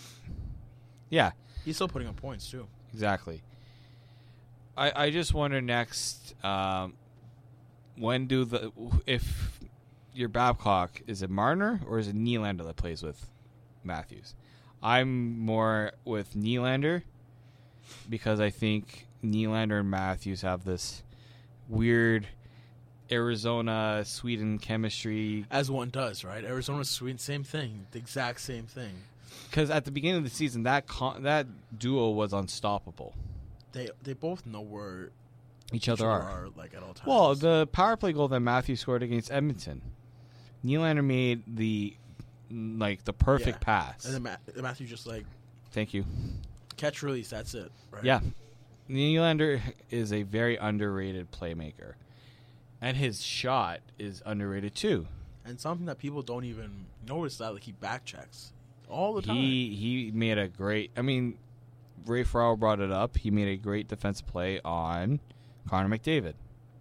yeah, He's still putting up points too. exactly. I I just wonder next um, when do the if your Babcock, is it Marner or is it Nylander that plays with Matthews? I'm more with Nylander because I think Nylander and Matthews have this weird Arizona Sweden chemistry. As one does, right? Arizona, Sweden, same thing, the exact same thing. Because at the beginning of the season, that con- that duo was unstoppable. They they both know where Each other are. like at all times. Well, the power play goal that Matthews scored against Edmonton, Nylander made the like the perfect Yeah. pass. and then Ma- Matthew just like Thank you. catch release. That's it. Right? Yeah, Nylander is a very underrated playmaker, and his shot is underrated too. And something that people don't even notice that like he back checks all the time. He he made a great. I mean, Ray Farrell brought it up. He made a great defensive play on Connor McDavid.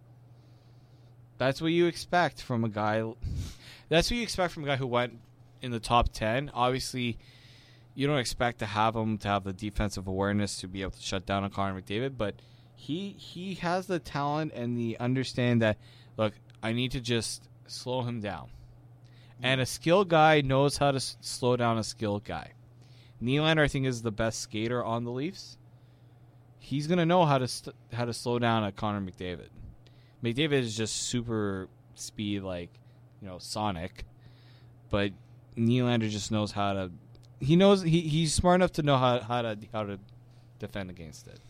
That's what you expect from a guy. That's what you expect from a guy who went in the top ten. Obviously, you don't expect to have him to have the defensive awareness to be able to shut down on Connor McDavid, but he he has the talent and the understand that. Look, I need to just slow him down, and a skilled guy knows how to s- slow down a skilled guy. Nylander, I think, is the best skater on the Leafs. He's gonna know how to st- how to slow down a Connor McDavid. McDavid is just super speed, like you know, Sonic, but Nylander just knows how to. He knows he, he's smart enough to know how how to how to defend against it.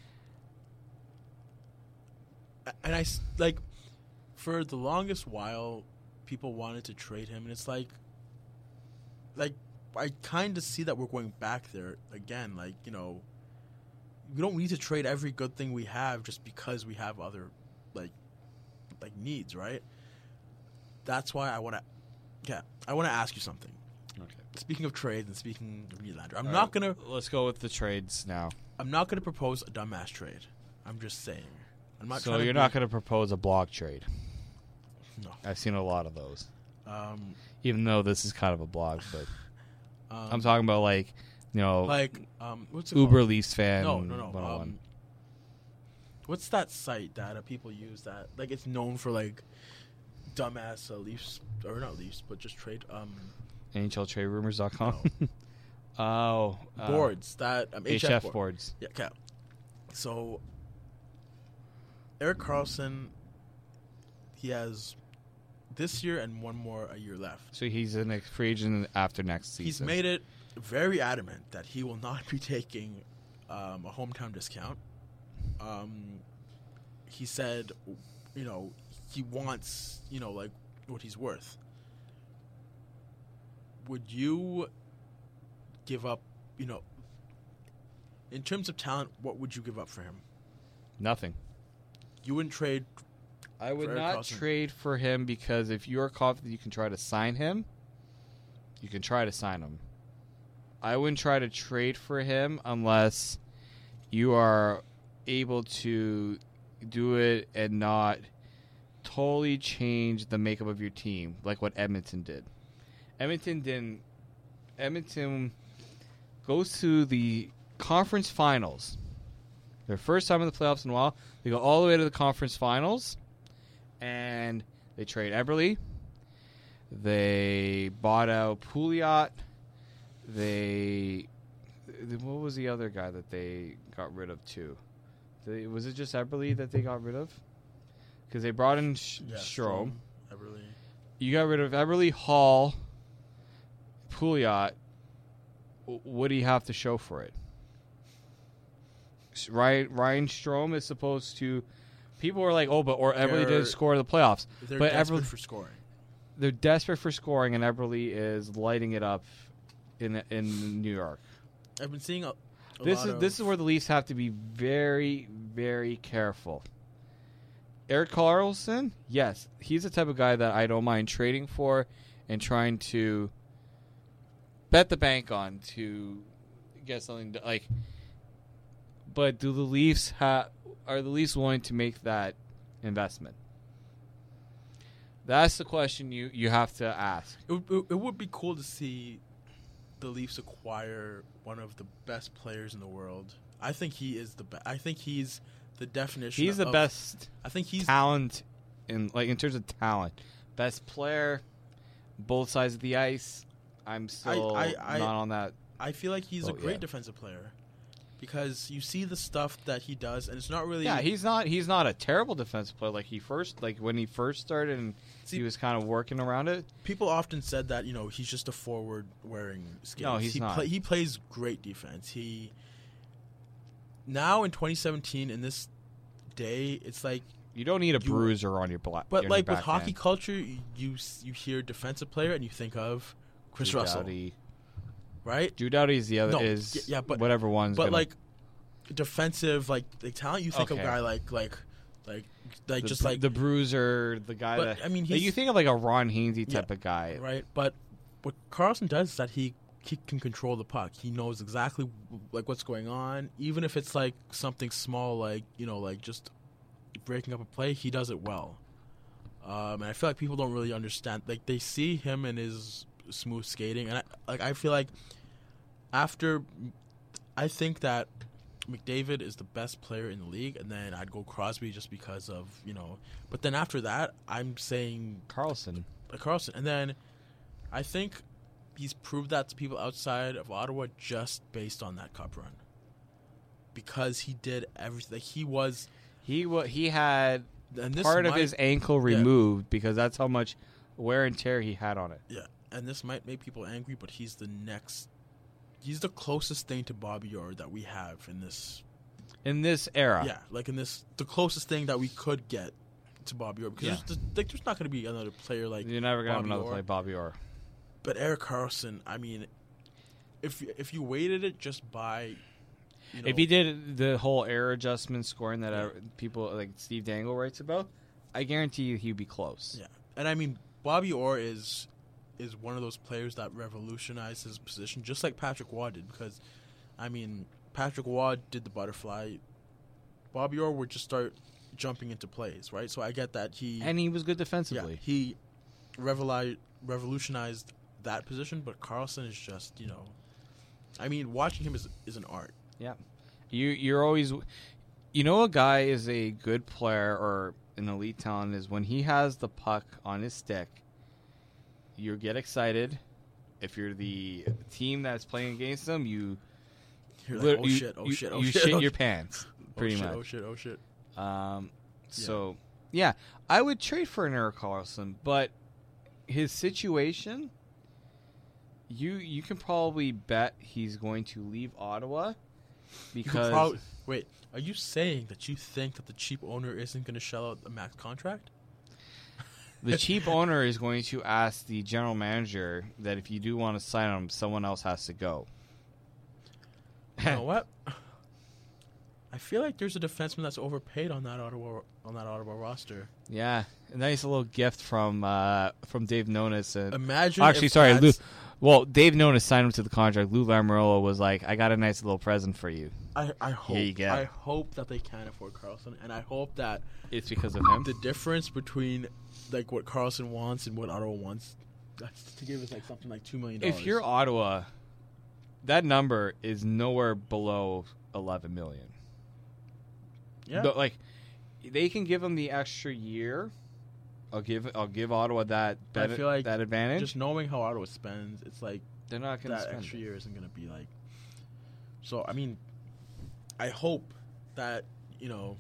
and I s- like for the longest while, people wanted to trade him, and it's like, like I kind of see that we're going back there again. Like, you know, we don't need to trade every good thing we have just because we have other like like needs, right? That's why I want to, yeah, I want to ask you something. Okay. Speaking of trades and speaking of Nylander, I'm All not right, gonna Let's go with the trades now. I'm not gonna propose a dumbass trade. I'm just saying. I'm not So trying you're to not be- going to propose a block trade. No. I've seen a lot of those. Um, Even though this is kind of a blog, but um, I'm talking about like, you know, like um, what's it Uber called? Leafs fan. No, no, no. one oh one. Um, what's that site that uh, people use that like it's known for like dumbass uh, Leafs or not Leafs but just trade um N H L trade rumors dot com. oh, uh, boards that um, H H F, F board. boards. Yeah, okay. So Erik Karlsson, he has this year and one more a year left. So he's a next free agent after next season. He's made it very adamant that he will not be taking um, a hometown discount. Um, he said, you know, he wants, you know, like what he's worth. Would you give up, you know, in terms of talent, what would you give up for him? Nothing. You wouldn't trade. I would for Erik not Karlsson. trade for him because if you're confident you can try to sign him, you can try to sign him. I wouldn't try to trade for him unless you are able to do it and not totally change the makeup of your team, like what Edmonton did. Edmonton didn't. Edmonton goes to the conference finals. Their first time in the playoffs in a while. They go all the way to the conference finals, and they trade Eberle. They bought out Pouliot. They, what was the other guy that they got rid of too? They, was it just Eberle that they got rid of? Because they brought in Sh- Yeah, Strome. Eberle. You got rid of Eberle, Hall, Pouliot. W- What do you have to show for it? S- Ryan, Ryan Strome is supposed to. People were like, "Oh, but or Eberle They're- didn't score in the playoffs." They're But desperate Eberle- for scoring. They're desperate for scoring, and Eberle is lighting it up in in New York. I've been seeing a, a This lot is of, this is where the Leafs have to be very, very careful. Erik Karlsson, yes, he's the type of guy that I don't mind trading for and trying to bet the bank on to get something to, like. But do the Leafs have? Are the Leafs willing to make that investment? That's the question you, you have to ask. It would, it, it would be cool to see the Leafs acquire one of the best players in the world. I think he is the best. I think he's the definition. He's the of, best I think he's talent in like in terms of talent, best player, both sides of the ice. I'm still I- I- not on that. I feel like he's Oh, a great yeah. defensive player because you see the stuff that he does, and it's not really. Yeah, he's not he's not a terrible defensive player. Like he first like when he first started and See- he was kind of working around it. People often said that you know he's just a forward wearing skates. No, he's he not. he plays great defense. He now in twenty seventeen in this day, it's like. You don't need a You- bruiser on your black. But like with hockey culture, you you s- you hear defensive player and you think of Chris Russell, right? Drew Doughty is the other No, is y- yeah, but- whatever one's. But gonna, like defensive, like the talent, you think Okay. of a guy like like like like the, just like the bruiser, the guy But, that I mean, like, he's- you think of like a Ron Hainsey type Yeah, of guy. right. But what Carlson does is that he he can control the puck. He knows exactly like what's going on, even if it's like something small, like you know, like just breaking up a play. He does it well. Um, and I feel like people don't really understand. Like they see him and his smooth skating, and I, like I feel like after, I think that McDavid is the best player in the league, and then I'd go Crosby just because of you know. But then after that, I'm saying Carlson. uh, Carlson, and then I think he's proved that to people outside of Ottawa just based on that cup run, because he did everything. Like he was. He wa he had And this part of might- his ankle Yeah. removed because that's how much wear and tear he had on it. Yeah, and this might make people angry, but he's the next. He's the closest thing to Bobby Orr that we have in this. In this era, Yeah, like in this, the closest thing that we could get to Bobby Orr, because Yeah. there's, like, there's not going to be another player like. you're never gonna Bobby have another Orr. like Bobby Orr. But Erik Karlsson, I mean, if if you weighted it just by, you know, If he did the whole error adjustment scoring that Yeah. uh, people like Steve Dangle writes about, I guarantee you he'd be close. yeah, and I mean Bobby Orr is is one of those players that revolutionized his position, just like Patrick Waugh did. Because, I mean, Patrick Waugh did the butterfly. Bobby Orr would just start jumping into plays, right? So I get that he And he was good yeah, defensively. he revoli- revolutionized that position, but Carlson is just, you know, I mean, watching him is is an art. Yeah. You you're always you know a guy is a good player or an elite talent is when he has the puck on his stick, you get excited. If you're the team that's playing against them, you You're like, lit- oh you, shit, oh you, shit, oh you shit, shit oh your shit. pants pretty oh shit, much. Oh shit, oh shit. Um so yeah, I would trade for an Erik Karlsson, but his situation you you can probably bet he's going to leave Ottawa You could because probably, wait, are you saying that you think that the cheap owner isn't going to shell out a max contract? the cheap owner is going to ask the general manager that if you do want to sign him, someone else has to go. You know what? I feel like there's a defenseman that's overpaid on that Ottawa on that Ottawa roster. Yeah, a nice little gift from uh, from Dave Nonis. And Imagine. actually, if sorry, Lou. that's- Well, Dave Nonis signed him to the contract. Lou Lamoriello was like, "I got a nice little present for you." I, I hope. you go. I hope that they can afford Carlson, and I hope that It's because of him. the difference between like what Carlson wants and what Ottawa wants, that's to give us like something like two million dollars. If you're Ottawa, that number is nowhere below eleven million. yeah, But, like, they can give him the extra year. I'll give I'll give Ottawa that I bene- feel like that advantage. just knowing how Ottawa spends, it's like They're not going to that spend extra it. year isn't going to be like. So I mean, I hope that you know.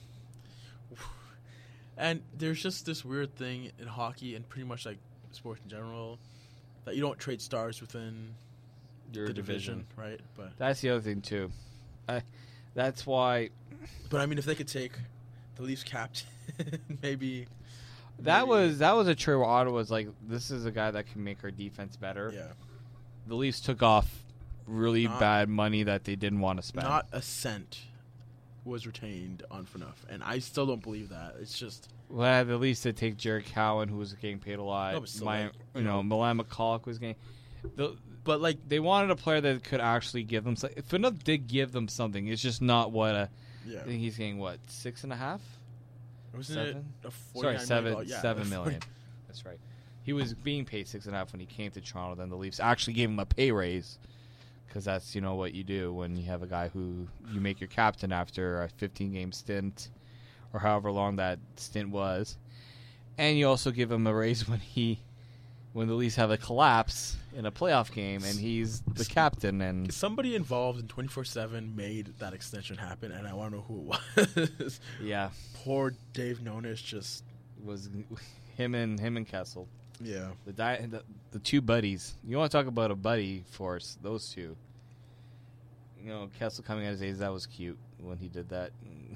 And there's just this weird thing in hockey and pretty much like sports in general that you don't trade stars within Your the division. division, right? But That's the other thing too. I, that's why but I mean, if they could take the Leafs captain, maybe that maybe- was that was a trade where Ottawa was like, this is a guy that can make our defense better. yeah, The Leafs took off really Not- bad money that they didn't want to spend. not a cent was retained on Phaneuf, and I still don't believe that. It's just well, at least they take Jared Cowan, who was getting paid a lot. No, but still, My, like, you know, Milan McCulloch was getting. The, but like they wanted a player that could actually give them. Some, Phaneuf did give them something. It's just not what a. yeah, I think he's getting what six and a half. wasn't seven? it a Sorry, forty-nine seven million dollars yeah, seven a million. That's right. He was being paid six and a half when he came to Toronto. Then the Leafs actually gave him a pay raise because that's you know what you do when you have a guy who you make your captain after a fifteen game stint or however long that stint was, and you also give him a raise when he when the Leafs have a collapse in a playoff game and he's the captain and Somebody involved in twenty-four seven made that extension happen, and I want to know who it was. yeah Poor Dave Nonis just was him and him and Kessel. yeah. The, di- the the two buddies. You want to talk about a buddy force? Those two. You know, Kessel coming at his age, that was cute when he did that.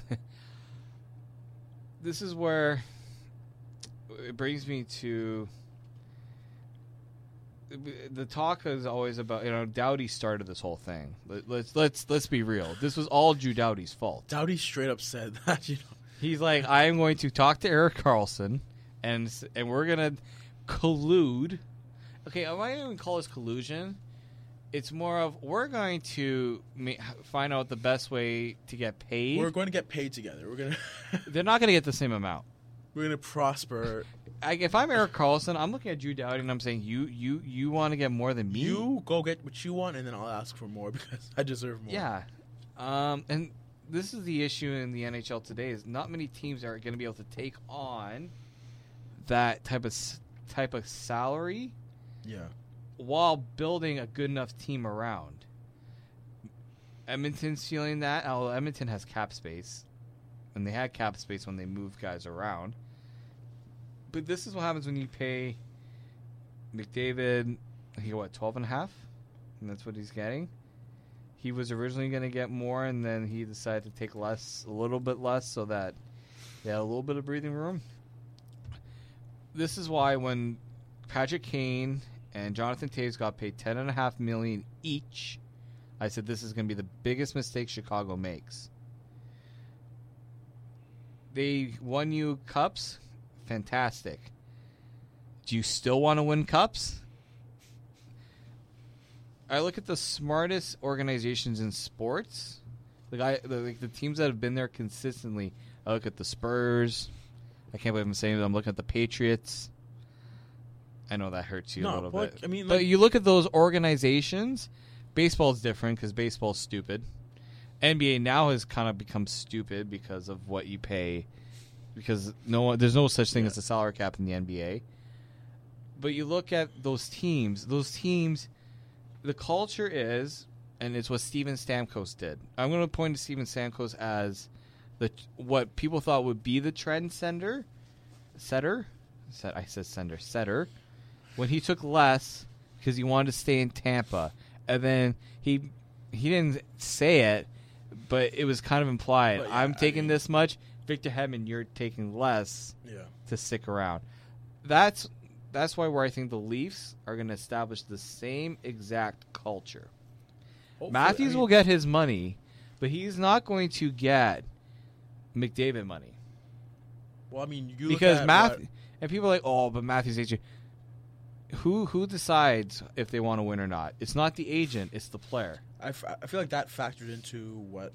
This is where it brings me to the talk is always about you know Doughty started this whole thing. Let, let's let's let's be real. This was all Drew Doughty's fault. Doughty straight up said that, you know. He's like, I am going to talk to Erik Karlsson, and and we're gonna collude. Okay, I might even call this collusion. It's more of we're going to ma- find out the best way to get paid. We're going to get paid together. We're gonna They're not going to get the same amount. we're gonna prosper. I, if I'm Erik Karlsson, I'm looking at Drew Doughty and I'm saying, you you you want to get more than me? You go get what you want, and then I'll ask for more because I deserve more. Yeah. Um, and this is the issue in the N H L today is not many teams are going to be able to take on that type of s- type of salary Yeah. while building a good enough team around. Edmonton's feeling that. Oh, Edmonton has cap space, and they had cap space when they moved guys around. But this is what happens when you pay McDavid, he got what, twelve and a half? And that's what he's getting. He was originally going to get more, and then he decided to take less, a little bit less, so that they had a little bit of breathing room. This is why when Patrick Kane and Jonathan Toews got paid ten and a half million each, I said this is going to be the biggest mistake Chicago makes. They won you cups, fantastic. Do you still want to win cups? I look at the smartest organizations in sports, the guy, the, like the teams that have been there consistently, I look at the Spurs. I can't believe I'm saying that. I'm looking at the Patriots. I know that hurts you No, a little but, bit. I mean, but like- you look at those organizations. Baseball's different because baseball's stupid. N B A now has kind of become stupid because of what you pay. Because no one, there's no such thing Yeah. as a salary cap in the N B A. But you look at those teams. Those teams, the culture is, and it's what Steven Stamkos did. I'm going to point to Steven Stamkos as the what people thought would be the trend setter. Setter, Set, I said sender setter. When he took less because he wanted to stay in Tampa, and then he he didn't say it, but it was kind of implied. But yeah, I'm I taking mean- this much. Victor Hedman, you're taking less Yeah. to stick around. That's that's why where I think the Leafs are going to establish the same exact culture. Hopefully- Matthews I mean, will get his money, but he's not going to get McDavid money Well, I mean, you because look at Math what- and people are like, oh, but Matthews agent. Who who decides if they want to win or not? It's not the agent; it's the player. I, f- I feel like that factored into what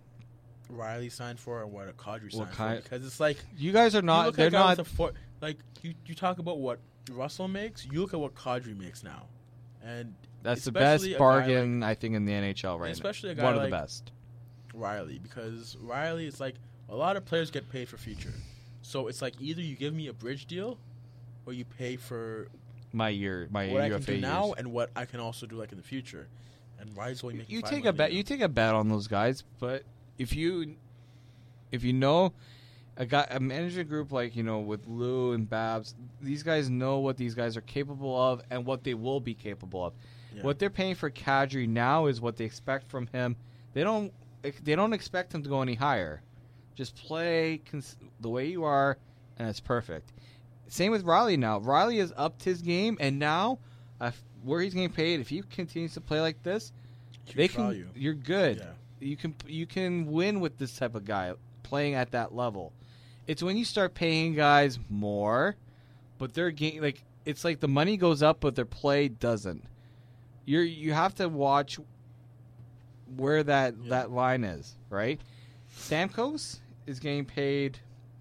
Riley signed for and what Kadri signed What kind- for, because it's like You guys are you not. look They're at guys not. with a four, like you, you talk about what Russell makes. You look at what Kadri makes now, and That's the especially best a guy bargain I think in the N H L right Especially a now. guy One of like- the best. Riley, because Riley is like a lot of players get paid for future, so it's like either you give me a bridge deal, or you pay for My year, my what I U can F A do now years. and what I can also do like in the future. And Riley's only making You five take a million bet. now. You take a bet on those guys, but if you, if you know, a guy, a management group like you know with Lou and Babs, these guys know what these guys are capable of and what they will be capable of. Yeah. What they're paying for Kadri now is what they expect from him. They don't. They don't expect him to go any higher. Just play cons- the way you are, and it's perfect. Same with Riley now. Riley has upped his game, and now uh, where he's getting paid, if he continues to play like this, Huge they can. value. You're good. Yeah. You can you can win with this type of guy playing at that level. It's when you start paying guys more, but their game like it's like the money goes up, but their play doesn't. You're you have to watch where that Yeah. that line is, right? Stamkos is getting paid.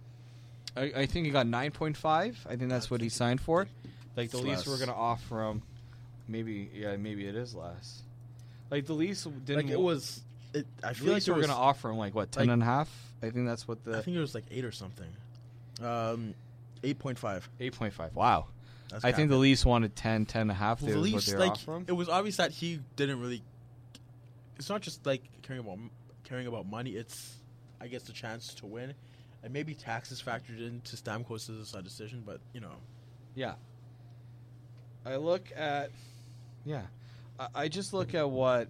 I, I think he got nine point five. I think that's I what he think- signed for. Like the It's Leafs were less. going to offer him. Maybe yeah, maybe it is less. Like the Leafs didn't. Like it was. It, I The feel like Leafs there were was, going to offer him like what ten like- and a half. I think that's what I the think it was like eight or something. Um, eight point five. eight point five. Wow. That's I think the capping. Leafs wanted ten, ten and a half. Well, They the was what Leafs they were like offering. it was obvious that he didn't really. It's not just like caring about caring about money. It's I guess the chance to win, and maybe taxes factored into Stamkos' uh, decision. But you know, Yeah. I look at, yeah, I, I just look at what,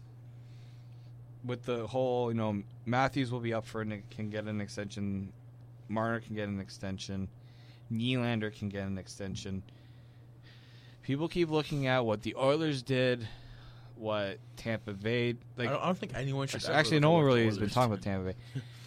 with the whole, you know, Matthews will be up for and can get an extension, Marner can get an extension, Nylander can get an extension. People keep looking at what the Oilers did, what Tampa Bay, like I, don't, I don't think anyone should. ever actually look no at one what really the has been Oilers talking do. about Tampa Bay.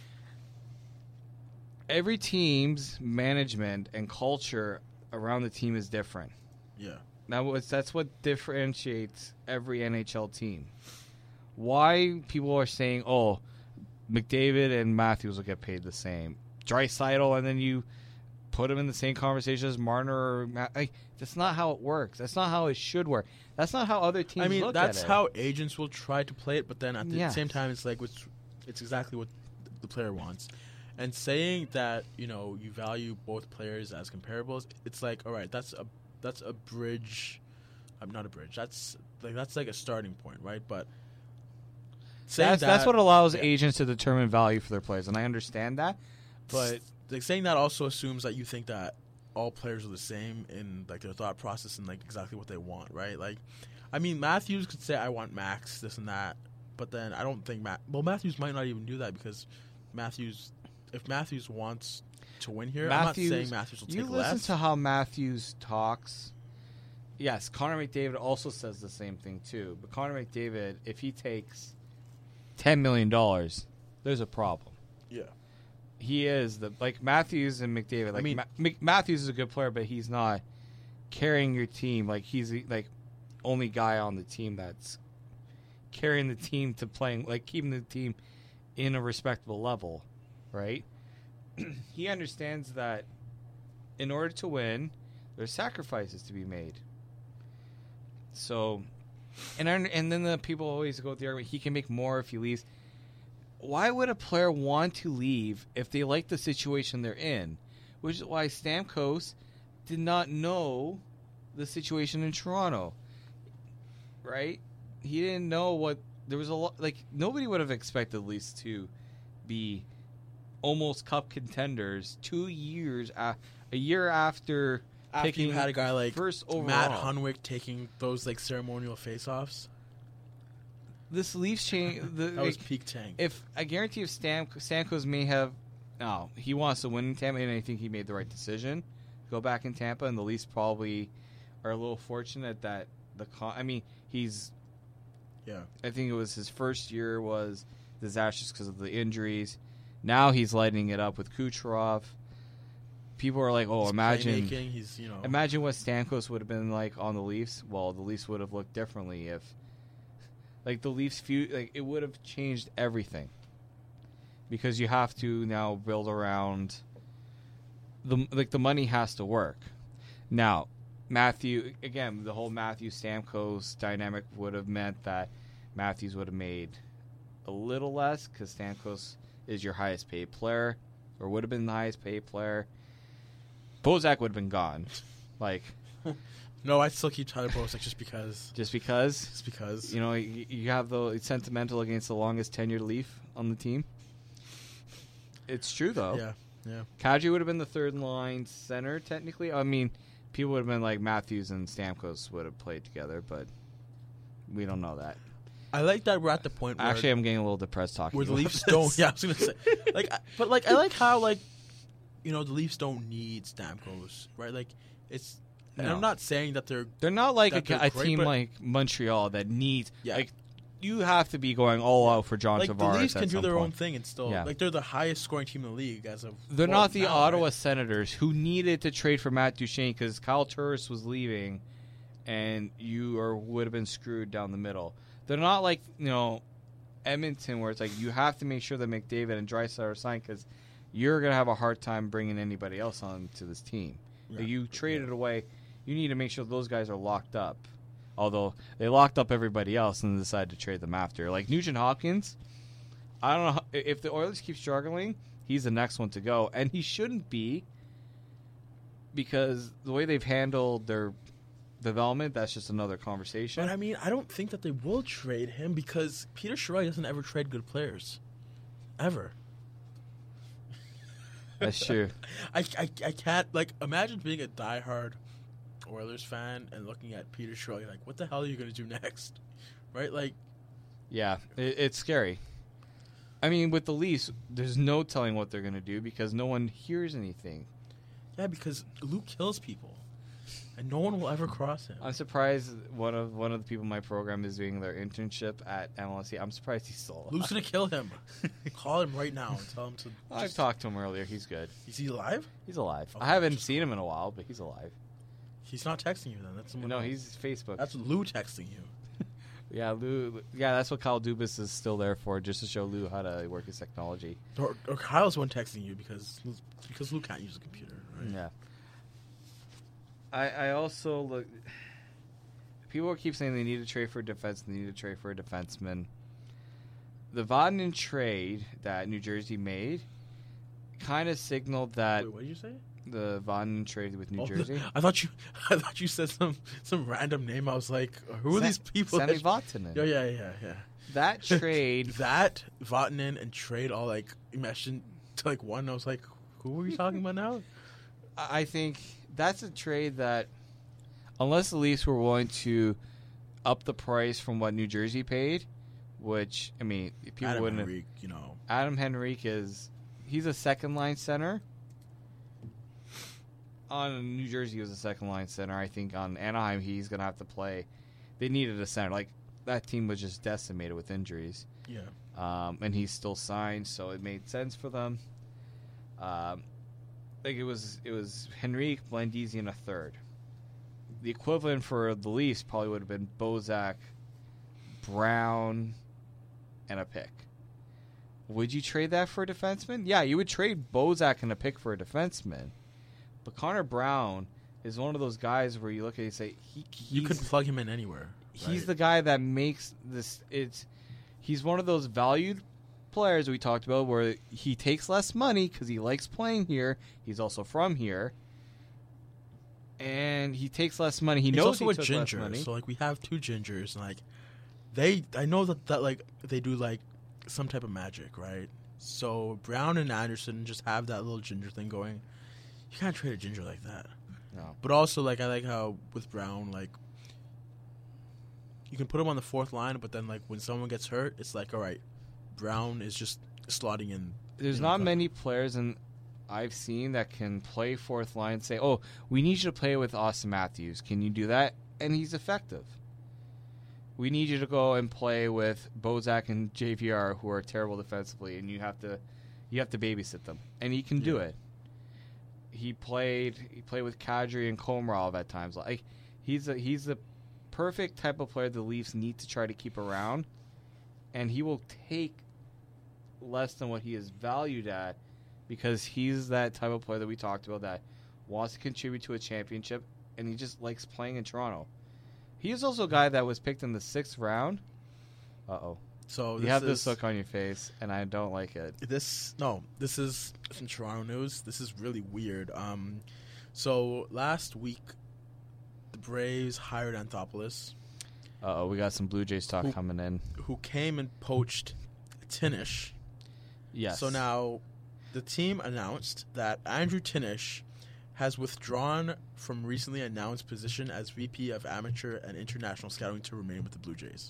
Every team's management and culture around the team is different. Yeah, That was that's what differentiates every N H L team. Why people are saying, "Oh, McDavid and Matthews will get paid the same," Draisaitl, and then you put them in the same conversation as Marner. Or Ma- like, that's not how it works. That's not how it should work. That's not how other teams. I mean look that's at it. how agents will try to play it, but then at the Yes. same time, it's like it's, it's exactly what the player wants. And saying that you know you value both players as comparables, it's like all right, that's a that's a bridge. I'm not a bridge. That's like that's like a starting point, right? But saying That's that, that's what allows yeah. agents to determine value for their players, and I understand that. But like saying that also assumes that you think that all players are the same in like their thought process and like exactly what they want, right? Like, I mean, Matthews could say I want max this and that, but then I don't think Matt. Well, Matthews might not even do that because Matthews, if Matthews wants to win here, Matthews, I'm not saying Matthews will you take listen less. to how Matthews talks. Yes, Connor McDavid also says the same thing too. But Connor McDavid, if he takes ten million dollars, there's a problem. yeah, He is the like Matthews and McDavid. Like mean- Ma- Mc- Matthews is a good player, but he's not carrying your team. Like he's the like only guy on the team that's carrying the team to playing like keeping the team in a respectable level, right? he understands that in order to win, there's sacrifices to be made. So, and I, and then the people always go with the argument he can make more if he leaves. Why would a player want to leave if they like the situation they're in? Which is why Stamkos did not know the situation in Toronto, right? He didn't know what there was a lot. Like nobody would have expected the Leafs to be almost cup contenders two years a, a year after, After picking you had a guy like first overall. Matt Hunwick taking those like ceremonial face-offs. This Leafs change. The, That was like, peak tank. if I guarantee if Stam, Stamkos may have, no, he wants to win in Tampa, and I think he made the right decision. Go back in Tampa, and the Leafs probably are a little fortunate that the. Con- I mean, he's. Yeah. I think it was his first year was disastrous because of the injuries. Now he's lighting it up with Kucherov. People are like, "Oh, He's imagine, playmaking, He's you know. imagine what Stamkos would have been like on the Leafs." Well, the Leafs would have looked differently if, like, the Leafs feud, like it would have changed everything. Because you have to now build around the like the money has to work. Now, Matthew again, the whole Matthew Stamkos dynamic would have meant that Matthews would have made a little less because Stamkos is your highest paid player, or would have been the highest paid player. Bozak would have been gone, like No, I still keep Tyler Bozak just because. just because Just because. you know you, you have the it's sentimental against the longest tenured Leaf on the team. It's true though. Yeah, yeah. Kadri would have been the third line center, technically. I mean, people would have been like Matthews and Stamkos would have played together, but we don't know that. I like that we're at the point where Actually, I'm getting a little depressed talking where the about Leafs this. don't. Yeah, I was gonna say, like, I- but like I like how like, you know, the Leafs don't need Stamkos, right? Like, it's. And No. I'm not saying that they're. They're not like a, that they're a great, team but- like Montreal that needs. Yeah. Like, you have to be going all out for John Like Tavares. the Leafs at can do some their point. own thing and still Yeah. like they're the highest scoring team in the league as of. They're well, not the now, Ottawa right? Senators who needed to trade for Matt Duchene because Kyle Turris was leaving, and you are would have been screwed down the middle. They're not like you know Edmonton where it's like you have to make sure that McDavid and Draisaitl are signed because you're gonna have a hard time bringing anybody else on to this team. Yeah. Like, you traded away. You need to make sure those guys are locked up. Although they locked up everybody else and decided to trade them after. Like Nugent Hopkins, I don't know how, if the Oilers keep struggling, he's the next one to go, and he shouldn't be because the way they've handled their development, that's just another conversation. But I mean, I don't think that they will trade him because Peter Chiarelli doesn't ever trade good players, ever. That's true. I, I, I can't like imagine being a diehard Oilers fan and looking at Peter Chiarelli like, what the hell are you going to do next, right? Like, Yeah, it, it's scary. I mean, with the Leafs, there's no telling what they're going to do because no one hears anything. yeah, because Luke kills people, and no one will ever cross him. I'm surprised one of one of the people in my program is doing their internship at M L S C. I'm surprised he's still alive. Luke's gonna kill him. Call him right now and tell him to. I've just- talked to him earlier. He's good. Is he alive? He's alive. Okay, I haven't just- seen him in a while, but he's alive. He's not texting you then. That's someone No, else. he's Facebook. That's Lou texting you. Yeah, Lou. Yeah, that's what Kyle Dubas is still there for, just to show Lou how to work his technology. Or, or Kyle's the one texting you because because Lou can't use a computer. Right? Yeah. I I also look. People keep saying they need to trade for defense. They need to trade for a defenseman. The Vatanen trade that New Jersey made kind of signaled that Wait, what did you say? the Vatanen trade with New Oh, Jersey. I thought you I thought you said some some random name. I was like, who are Sa- these people? Sami that- Vatanen. Yeah, yeah, yeah, yeah. That trade. that Vatanen and trade all like meshed into like one. I was like, who are you talking about now? I think that's a trade that, unless the Leafs were willing to up the price from what New Jersey paid, which I mean, people Adam wouldn't. Henrique, you know. Adam Henrique is he's a second line center. On New Jersey, he was a second line center. I think on Anaheim, he's gonna have to play. They needed a center. Like that team was just decimated with injuries. Yeah. Um, and he's still signed, so it made sense for them. Um, like it was, it was Henrique, Blandisi, and a third. The equivalent for the Leafs probably would have been Bozak, Brown, and a pick. would you trade that for a defenseman? Yeah, you would trade Bozak and a pick for a defenseman. But Connor Brown is one of those guys where you look at it and say, he, you could plug him in anywhere. He's right? the guy that makes this. It's he's one of those valued players we talked about where he takes less money because he likes playing here. He's also from here, and he takes less money. He He's knows also he a took ginger. less money. So like we have two gingers, and like they, I know that that like they do like some type of magic, right? So Brown and Anderson just have that little ginger thing going. You can't trade a ginger like that. No. But also, like, I like how with Brown, like, you can put him on the fourth line, but then, like, when someone gets hurt, it's like, all right, Brown is just slotting in. There's in not the many players in I've seen that can play fourth line and say, oh, we need you to play with Austin Matthews. Can you do that? And he's effective. We need you to go and play with Bozak and J V R, who are terrible defensively, and you have to you have to babysit them. And he can do Yeah. it. He played he played with Kadri and Komarov at times. Like he's a he's the perfect type of player the Leafs need to try to keep around, and he will take less than what he is valued at because he's that type of player that we talked about that wants to contribute to a championship, and he just likes playing in Toronto. He is also a guy that was picked in the sixth round. Uh oh. So You this have is, this look on your face, and I don't like it. This no, this is from Toronto news. This is really weird. Um, so last week, the Braves hired Anthopoulos, Uh oh, we got some Blue Jays talk Who- coming in. who came and poached Tinish. Yes. So now, the team announced that Andrew Tinish has withdrawn from recently announced position as V P of Amateur and International Scouting to remain with the Blue Jays.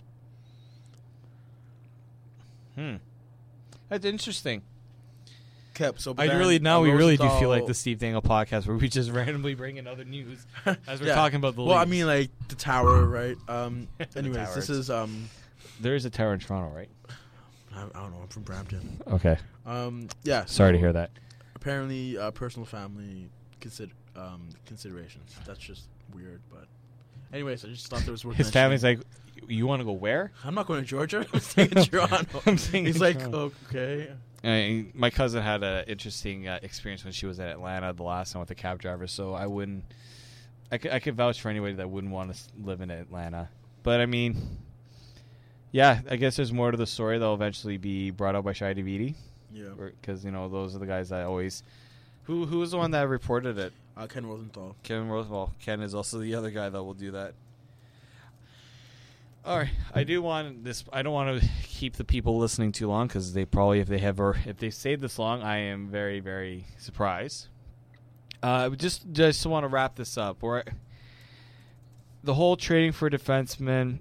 Hmm. That's interesting. Kept so. I then really now we really do feel Rosenthal- like the Steve Dangle podcast where we just randomly bring in other news as we're Yeah. talking about the Well, I Leafs. mean, like the tower, right? Um. The anyways, tower. this is um. There is a tower in Toronto, right? I, I don't know. I'm from Brampton. Okay. Um. Yeah. Sorry to so hear that. Apparently, uh, personal family consider um considerations. That's just weird, but. Anyways, I just thought there was worth His mentioning. family's like, you want to go where? I'm not going to Georgia. I'm staying in Toronto. I'm staying He's in like, Toronto. okay. I, my cousin had an interesting uh, experience when she was in Atlanta the last time with the cab driver, so I wouldn't. I could, I could vouch for anybody that wouldn't want to live in Atlanta. But I mean, yeah, I guess there's more to the story that'll eventually be brought up by Shai Davidi, Yeah. because you know those are the guys that always. Who who was the one that reported it? Uh, Ken Rosenthal. Ken Rosenthal. Ken is also the other guy that will do that. All right, I do want this. I don't want to keep the people listening too long because they probably, if they have, or if they stayed this long, I am very, very surprised. Uh, just, just want to wrap this up. Where the whole trading for defensemen,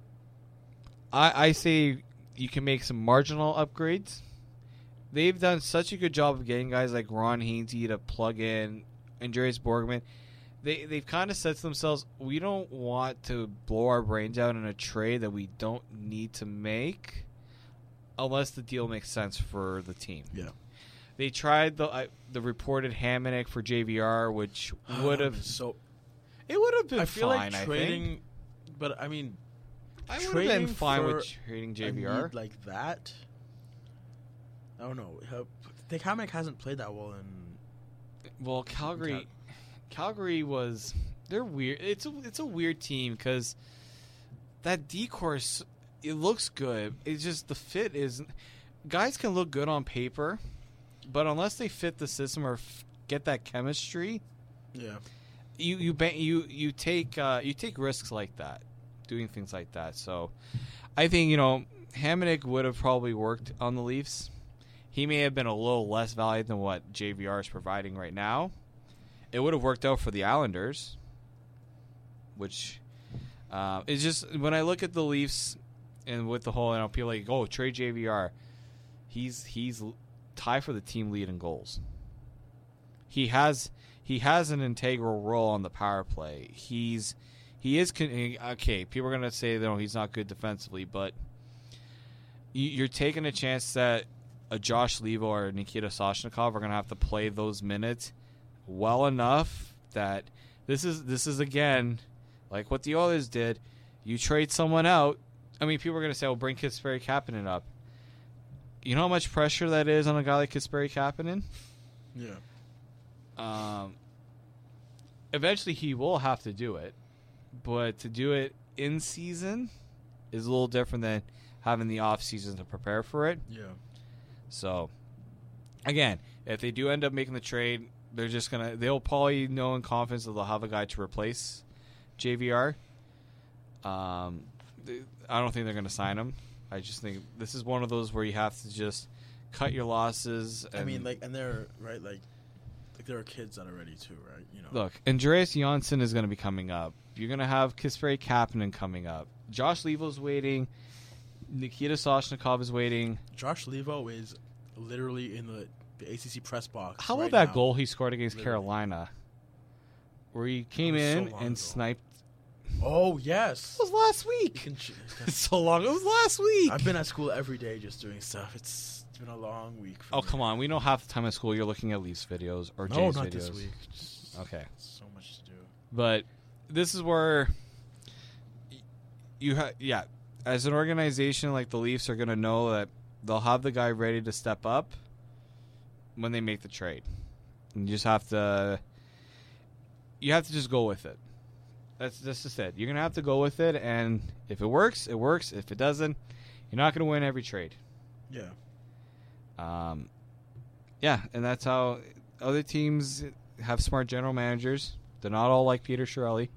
I, I say you can make some marginal upgrades. They've done such a good job of getting guys like Ron Hainsey to plug in, Andreas Borgman. They, they've kind of said to themselves, we don't want to blow our brains out in a trade that we don't need to make unless the deal makes sense for the team. Yeah. They tried the uh, the reported Hamannik for J V R, which would have so. it would have been I feel fine. like I trading, think but I mean, I would have trading been fine for with trading J a V R. need like that. I don't know. How- The Hamannik hasn't played that well in. Well, Calgary, Calgary was they're weird. It's a it's a weird team because that D-course, it looks good. It's just the fit is guys can look good on paper, but unless they fit the system or f- get that chemistry, Yeah. you you ba- you you take uh, you take risks like that, doing things like that. So, I think you know Hamannik would have probably worked on the Leafs. He may have been a little less valued than what J V R is providing right now. It would have worked out for the Islanders, which uh, is just when I look at the Leafs and with the whole, you know, people like, oh, trade J V R. He's he's tied for the team lead in goals. He has he has an integral role on the power play. He's he is con- okay. People are gonna say no, he's not good defensively, but you, you're taking a chance that a Josh Levo or Nikita Soshnikov are going to have to play those minutes well enough that this is this is again like what the Oilers did. You trade someone out. I mean, people are going to say, "Oh, bring Kasperi Kapanen up." you know how much pressure that is on a guy like Kasperi Kapanen? Yeah. Um, eventually he will have to do it, but to do it in season is a little different than having the off season to prepare for it. Yeah. So, again, if they do end up making the trade, they're just gonna they'll probably know in confidence that they'll have a guy to replace J V R. Um, they, I don't think they're gonna sign him. I just think this is one of those where you have to just cut your losses. And I mean, like, and they're right, like, like there are kids that are ready too, right? You know. Look, Andreas Janssen is going to be coming up. You're going to have Kasperi Kapanen coming up. Josh Levo's waiting. Nikita Soshnikov is waiting. Josh Levo is literally in the, the A C C press box. How about right that now. goal he scored against Literally. Carolina, where he came That was so in long and ago. sniped? Oh yes. It was last You week. can ch- It's so long. It was last week. I've been at school every day just doing stuff. It's, it's been a long week. For Oh, me. come on. We know half the time at school you're looking at Leafs videos or No, Jays not videos. this week. Just Okay. So much to do. But this is where y- you ha- yeah, as an organization like the Leafs are going to know that they'll have the guy ready to step up when they make the trade. And you just have to you have to just go with it. That's that's just it. You're going to have to go with it, and if it works, it works. If it doesn't, you're not going to win every trade. Yeah. Um yeah, and that's how other teams have smart general managers. They're not all like Peter Chiarelli.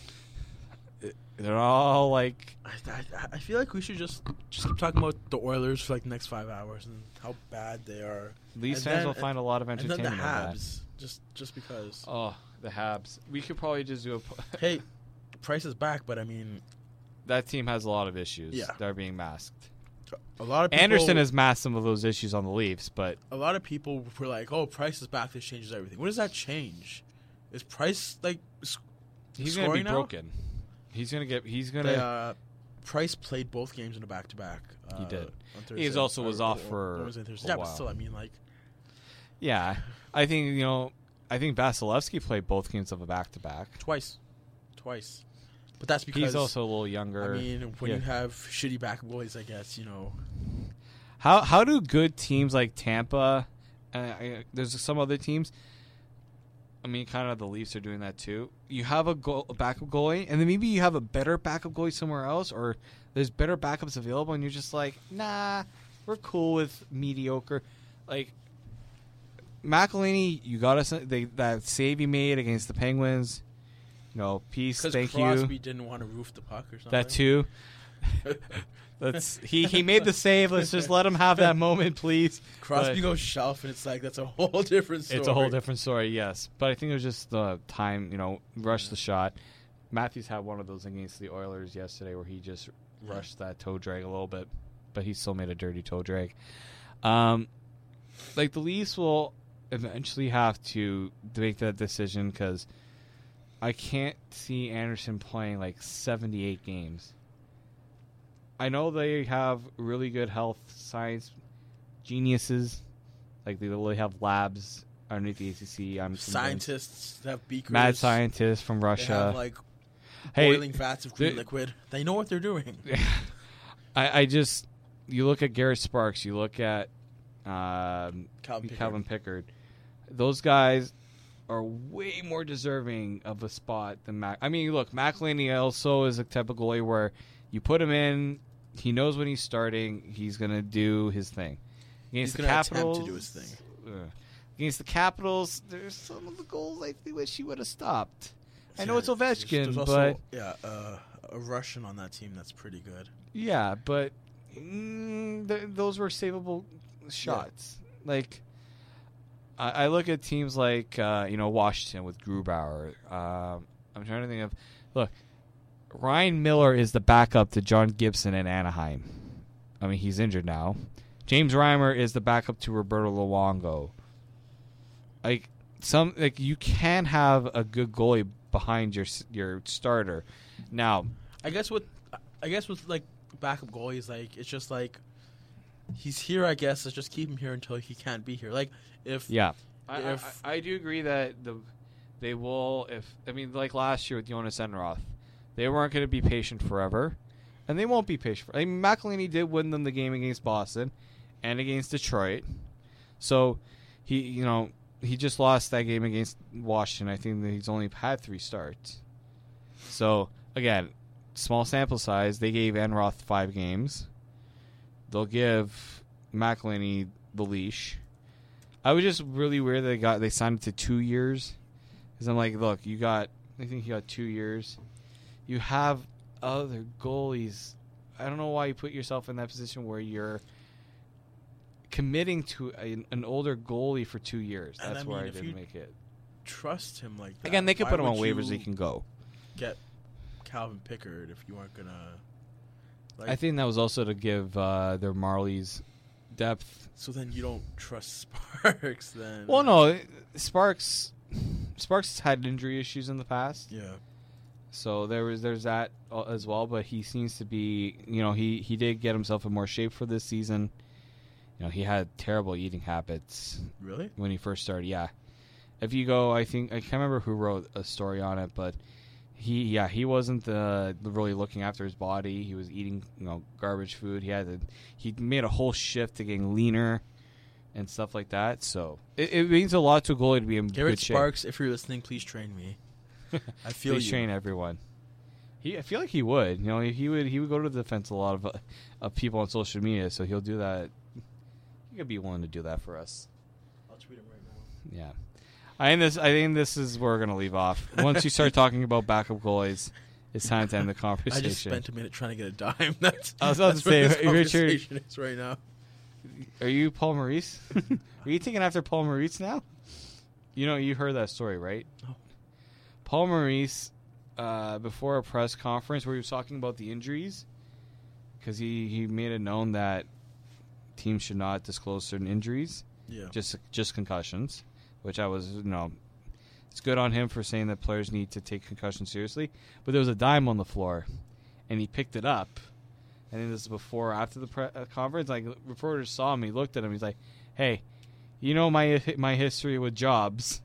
They're all like I, I, I feel like we should just just keep talking about the Oilers for like the next five hours and how bad they are. Leafs And fans then- will find a lot of And then entertainment the in that. Habs, just just because. Oh, the Habs. We could probably just do a. po- Hey, Price is back, but I mean, that team has a lot of issues. Yeah. They're being masked. a lot of people, Anderson has masked some of those issues on the Leafs, but a lot of people were like, "Oh, Price is back. This changes everything." What does that change? Is Price like s- he's going to scoring be now? broken. He's going to get. He's going They, to. uh, Price played both games in a back to back. He did. On Thursday, He also or- was or- off or- for Wednesday, Thursday. a Yeah, but while. still, I mean, like, Yeah, I think you know. I think Vasilevsky played both games of a back to back. twice, twice. But that's because He's also a little younger. I mean, when Yeah. you have shitty back boys, I guess you know. How how do good teams like Tampa, uh, I, there's some other teams. I mean, kind of the Leafs are doing that too. You have a, goal, a backup goalie, and then maybe you have a better backup goalie somewhere else, or there's better backups available, and you're just like, nah, we're cool with mediocre. Like McElhinney, you got us they, that save he made against the Penguins. You know, peace, Because thank Crosby you. didn't want to roof the puck or something. That too. Let's he he made the save. Let's just let him have that moment, please. Crosby But- goes shelf, and it's like that's a whole different story. It's a whole different story, yes. But I think it was just the time, you know, rush the shot. Matthews had one of those against the Oilers yesterday where he just rushed that toe drag a little bit, but he still made a dirty toe drag. Um, like the Leafs will eventually have to make that decision because I can't see Anderson playing like seventy-eight games. I know they have really good health science geniuses. Like they literally have labs underneath the A C C. I'm convinced. Scientists that have beakers. Mad scientists from They Russia. have like Hey, boiling vats of green they- liquid. They know what they're doing. I, I just you look at Garrett Sparks, you look at um, Calvin Pickard. Calvin Pickard. Those guys are way more deserving of a spot than Mac. I mean, look, McElhinney also is a type of goalie where you put him in, he knows when he's starting, he's gonna do his thing. Against He's the gonna attempt Capitals, to do his thing. ugh. Against the Capitals, there's some of the goals I wish he would have stopped. I know Yeah, it's there's- Ovechkin, there's but also, yeah, uh, a Russian on that team that's pretty good. yeah, but mm, th- those were savable shots. Like, I, I look at teams like uh, you know Washington with Grubauer. Um, I'm trying to think of look. Ryan Miller is the backup to John Gibson in Anaheim. I mean, he's injured now. James Reimer is the backup to Roberto Luongo. Like some, like you can have a good goalie behind your s- your starter. Now, I guess with, I guess with like backup goalies, like it's just like he's here. I guess let's just keep him here until he can't be here. Like if yeah, I, If- I, I do agree that the they will. If I mean, like last year with Jonas Enroth, they weren't going to be patient forever, and they won't be patient. For, I mean, McElhinney did win them the game against Boston, and against Detroit. So he, you know, he just lost that game against Washington. I think that he's only had three starts. So again, small sample size. They gave Enroth five games. They'll give McElhinney the leash. I was just really weird that they got they signed it to two years. Because I'm like, look, you got, I think you got two years. You have other goalies. I don't know why you put yourself in that position where you're committing to a, an older goalie for two years. And That's I mean, where I if didn't you make it. Trust him like that. Again, they could Why put him on would waivers. you He can go. Get Calvin Pickard if you weren't gonna. Like, I think that was also to give uh, their Marlies depth. so then you don't trust Sparks then. Well, no, Sparks. Sparks had injury issues in the past. Yeah. So there was there's that uh, as well, but he seems to be, you know, he, he did get himself in more shape for this season. You know, he had terrible eating habits Really? when he first started. Yeah, if you go, I think I can't remember who wrote a story on it, but he yeah he wasn't uh, really looking after his body. He was eating, you know, garbage food. He had to, he made a whole shift to getting leaner and stuff like that. So it, it means a lot to a goalie to be in Garrett good shape. Sparks, if you're listening, please train me. I feel Please you. train everyone. He, I feel like he would. You know, he would. He would go to the defense a lot of, uh, of people on social media. So he'll do that. He could be willing to do that for us. I'll tweet him right now. Yeah, I think this. I think this is where we're gonna leave off. Once you start talking about backup goalies, it's time to end the conversation. I just spent a minute trying to get a dime. That's, I was about that's to what say, this Richard- conversation is right now. Are you Paul Maurice? Are you taking after Paul Maurice now? You know, you heard that story, right? No. Paul Maurice, uh, before a press conference where he was talking about the injuries, because he, he made it known that teams should not disclose certain injuries, Yeah. just just concussions, which I was, you know, it's good on him for saying that players need to take concussions seriously. But there was a dime on the floor, and he picked it up. And then this is before or after the pre- uh, conference. Like, reporters saw him, he looked at him, he's like, "Hey, you know my my history with jobs."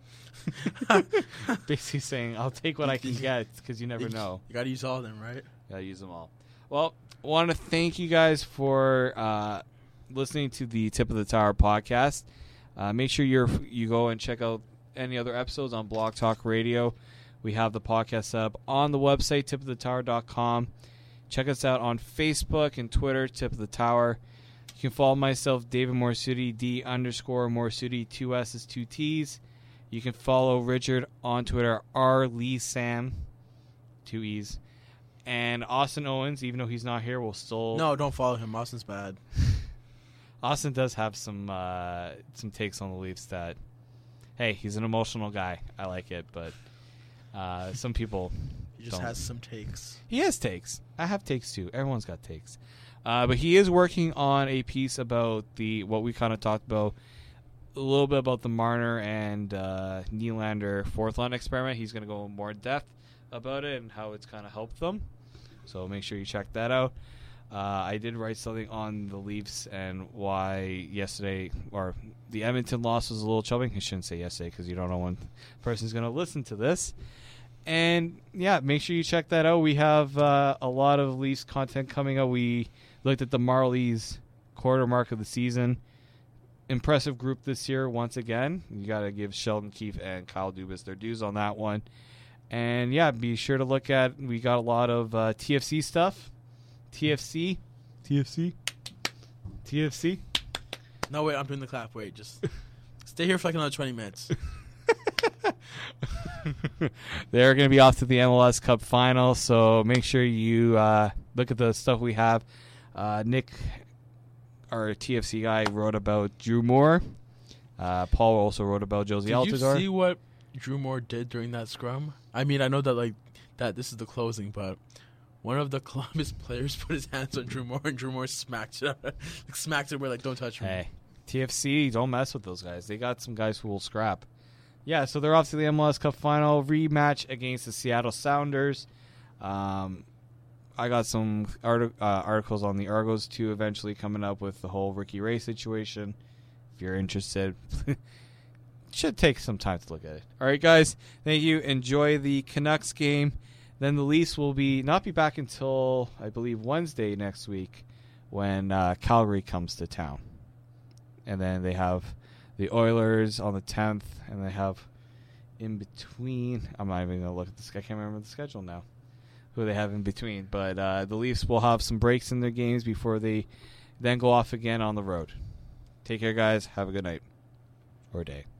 Basically saying, I'll take what I can get because you never you, know. You gotta use all of them, right? Gotta use them all. Well, I want to thank you guys for uh, listening to the Tip of the Tower podcast. Uh, make sure you're you go and check out any other episodes on Blog Talk Radio. We have the podcast set up on the website, tip of the tower dot com. Check us out on Facebook and Twitter, Tip of the Tower. You can follow myself, David Morsuti, D underscore Morsuti, two S's, two T's. You can follow Richard on Twitter, R Lee Sam, two E's. And Austin Owens, even though he's not here, will still... No, don't follow him. Austin's bad. Austin does have some uh, some takes on the Leafs that, hey, he's an emotional guy. I like it, but uh, some people He just don't. has some takes. He has takes. I have takes too. Everyone's got takes. Uh, but he is working on a piece about the what we kind of talked about, a little bit about the Marner and uh, Nylander fourth line experiment. He's going to go more in depth about it and how it's kind of helped them. So make sure you check that out. Uh, I did write something on the Leafs and why yesterday, or the Edmonton loss was a little chubbing. I shouldn't say yesterday because you don't know when the person's going to listen to this. And, yeah, make sure you check that out. We have uh, a lot of Leafs content coming up. We looked at the Marlies quarter mark of the season. Impressive group this year once again. You got to give Sheldon Keefe and Kyle Dubas their dues on that one. And, yeah, be sure to look at, we got a lot of uh, T F C stuff. T F C? T F C? T F C? No, wait, I'm doing the clap. Wait, just stay here for like another twenty minutes. They're going to be off to the M L S Cup final, so make sure you uh, look at the stuff we have. Uh, Nick, our T F C guy, wrote about Drew Moore. Uh, Paul also wrote about Josie Did Altidore. you see what Drew Moore did during that scrum? I mean, I know that like that this is the closing, but one of the Columbus players put his hands on Drew Moore, and Drew Moore smacked it, like, smacked it. Where like, don't touch me. Hey, T F C, don't mess with those guys. They got some guys who will scrap. Yeah, so they're off to the M L S Cup final rematch against the Seattle Sounders. Um, I got some art- uh, articles on the Argos too. Eventually coming up with the whole Ricky Ray situation. If you're interested, should take some time to look at it. All right, guys, thank you. Enjoy the Canucks game. Then the Leafs will be not be back until I believe Wednesday next week when uh, Calgary comes to town. and then they have the Oilers on the tenth, and they have in between. I'm not even gonna look at this. I can't remember the schedule now. Who they have in between, but uh, the Leafs will have some breaks in their games before they then go off again on the road. Take care, guys. Have a good night or day.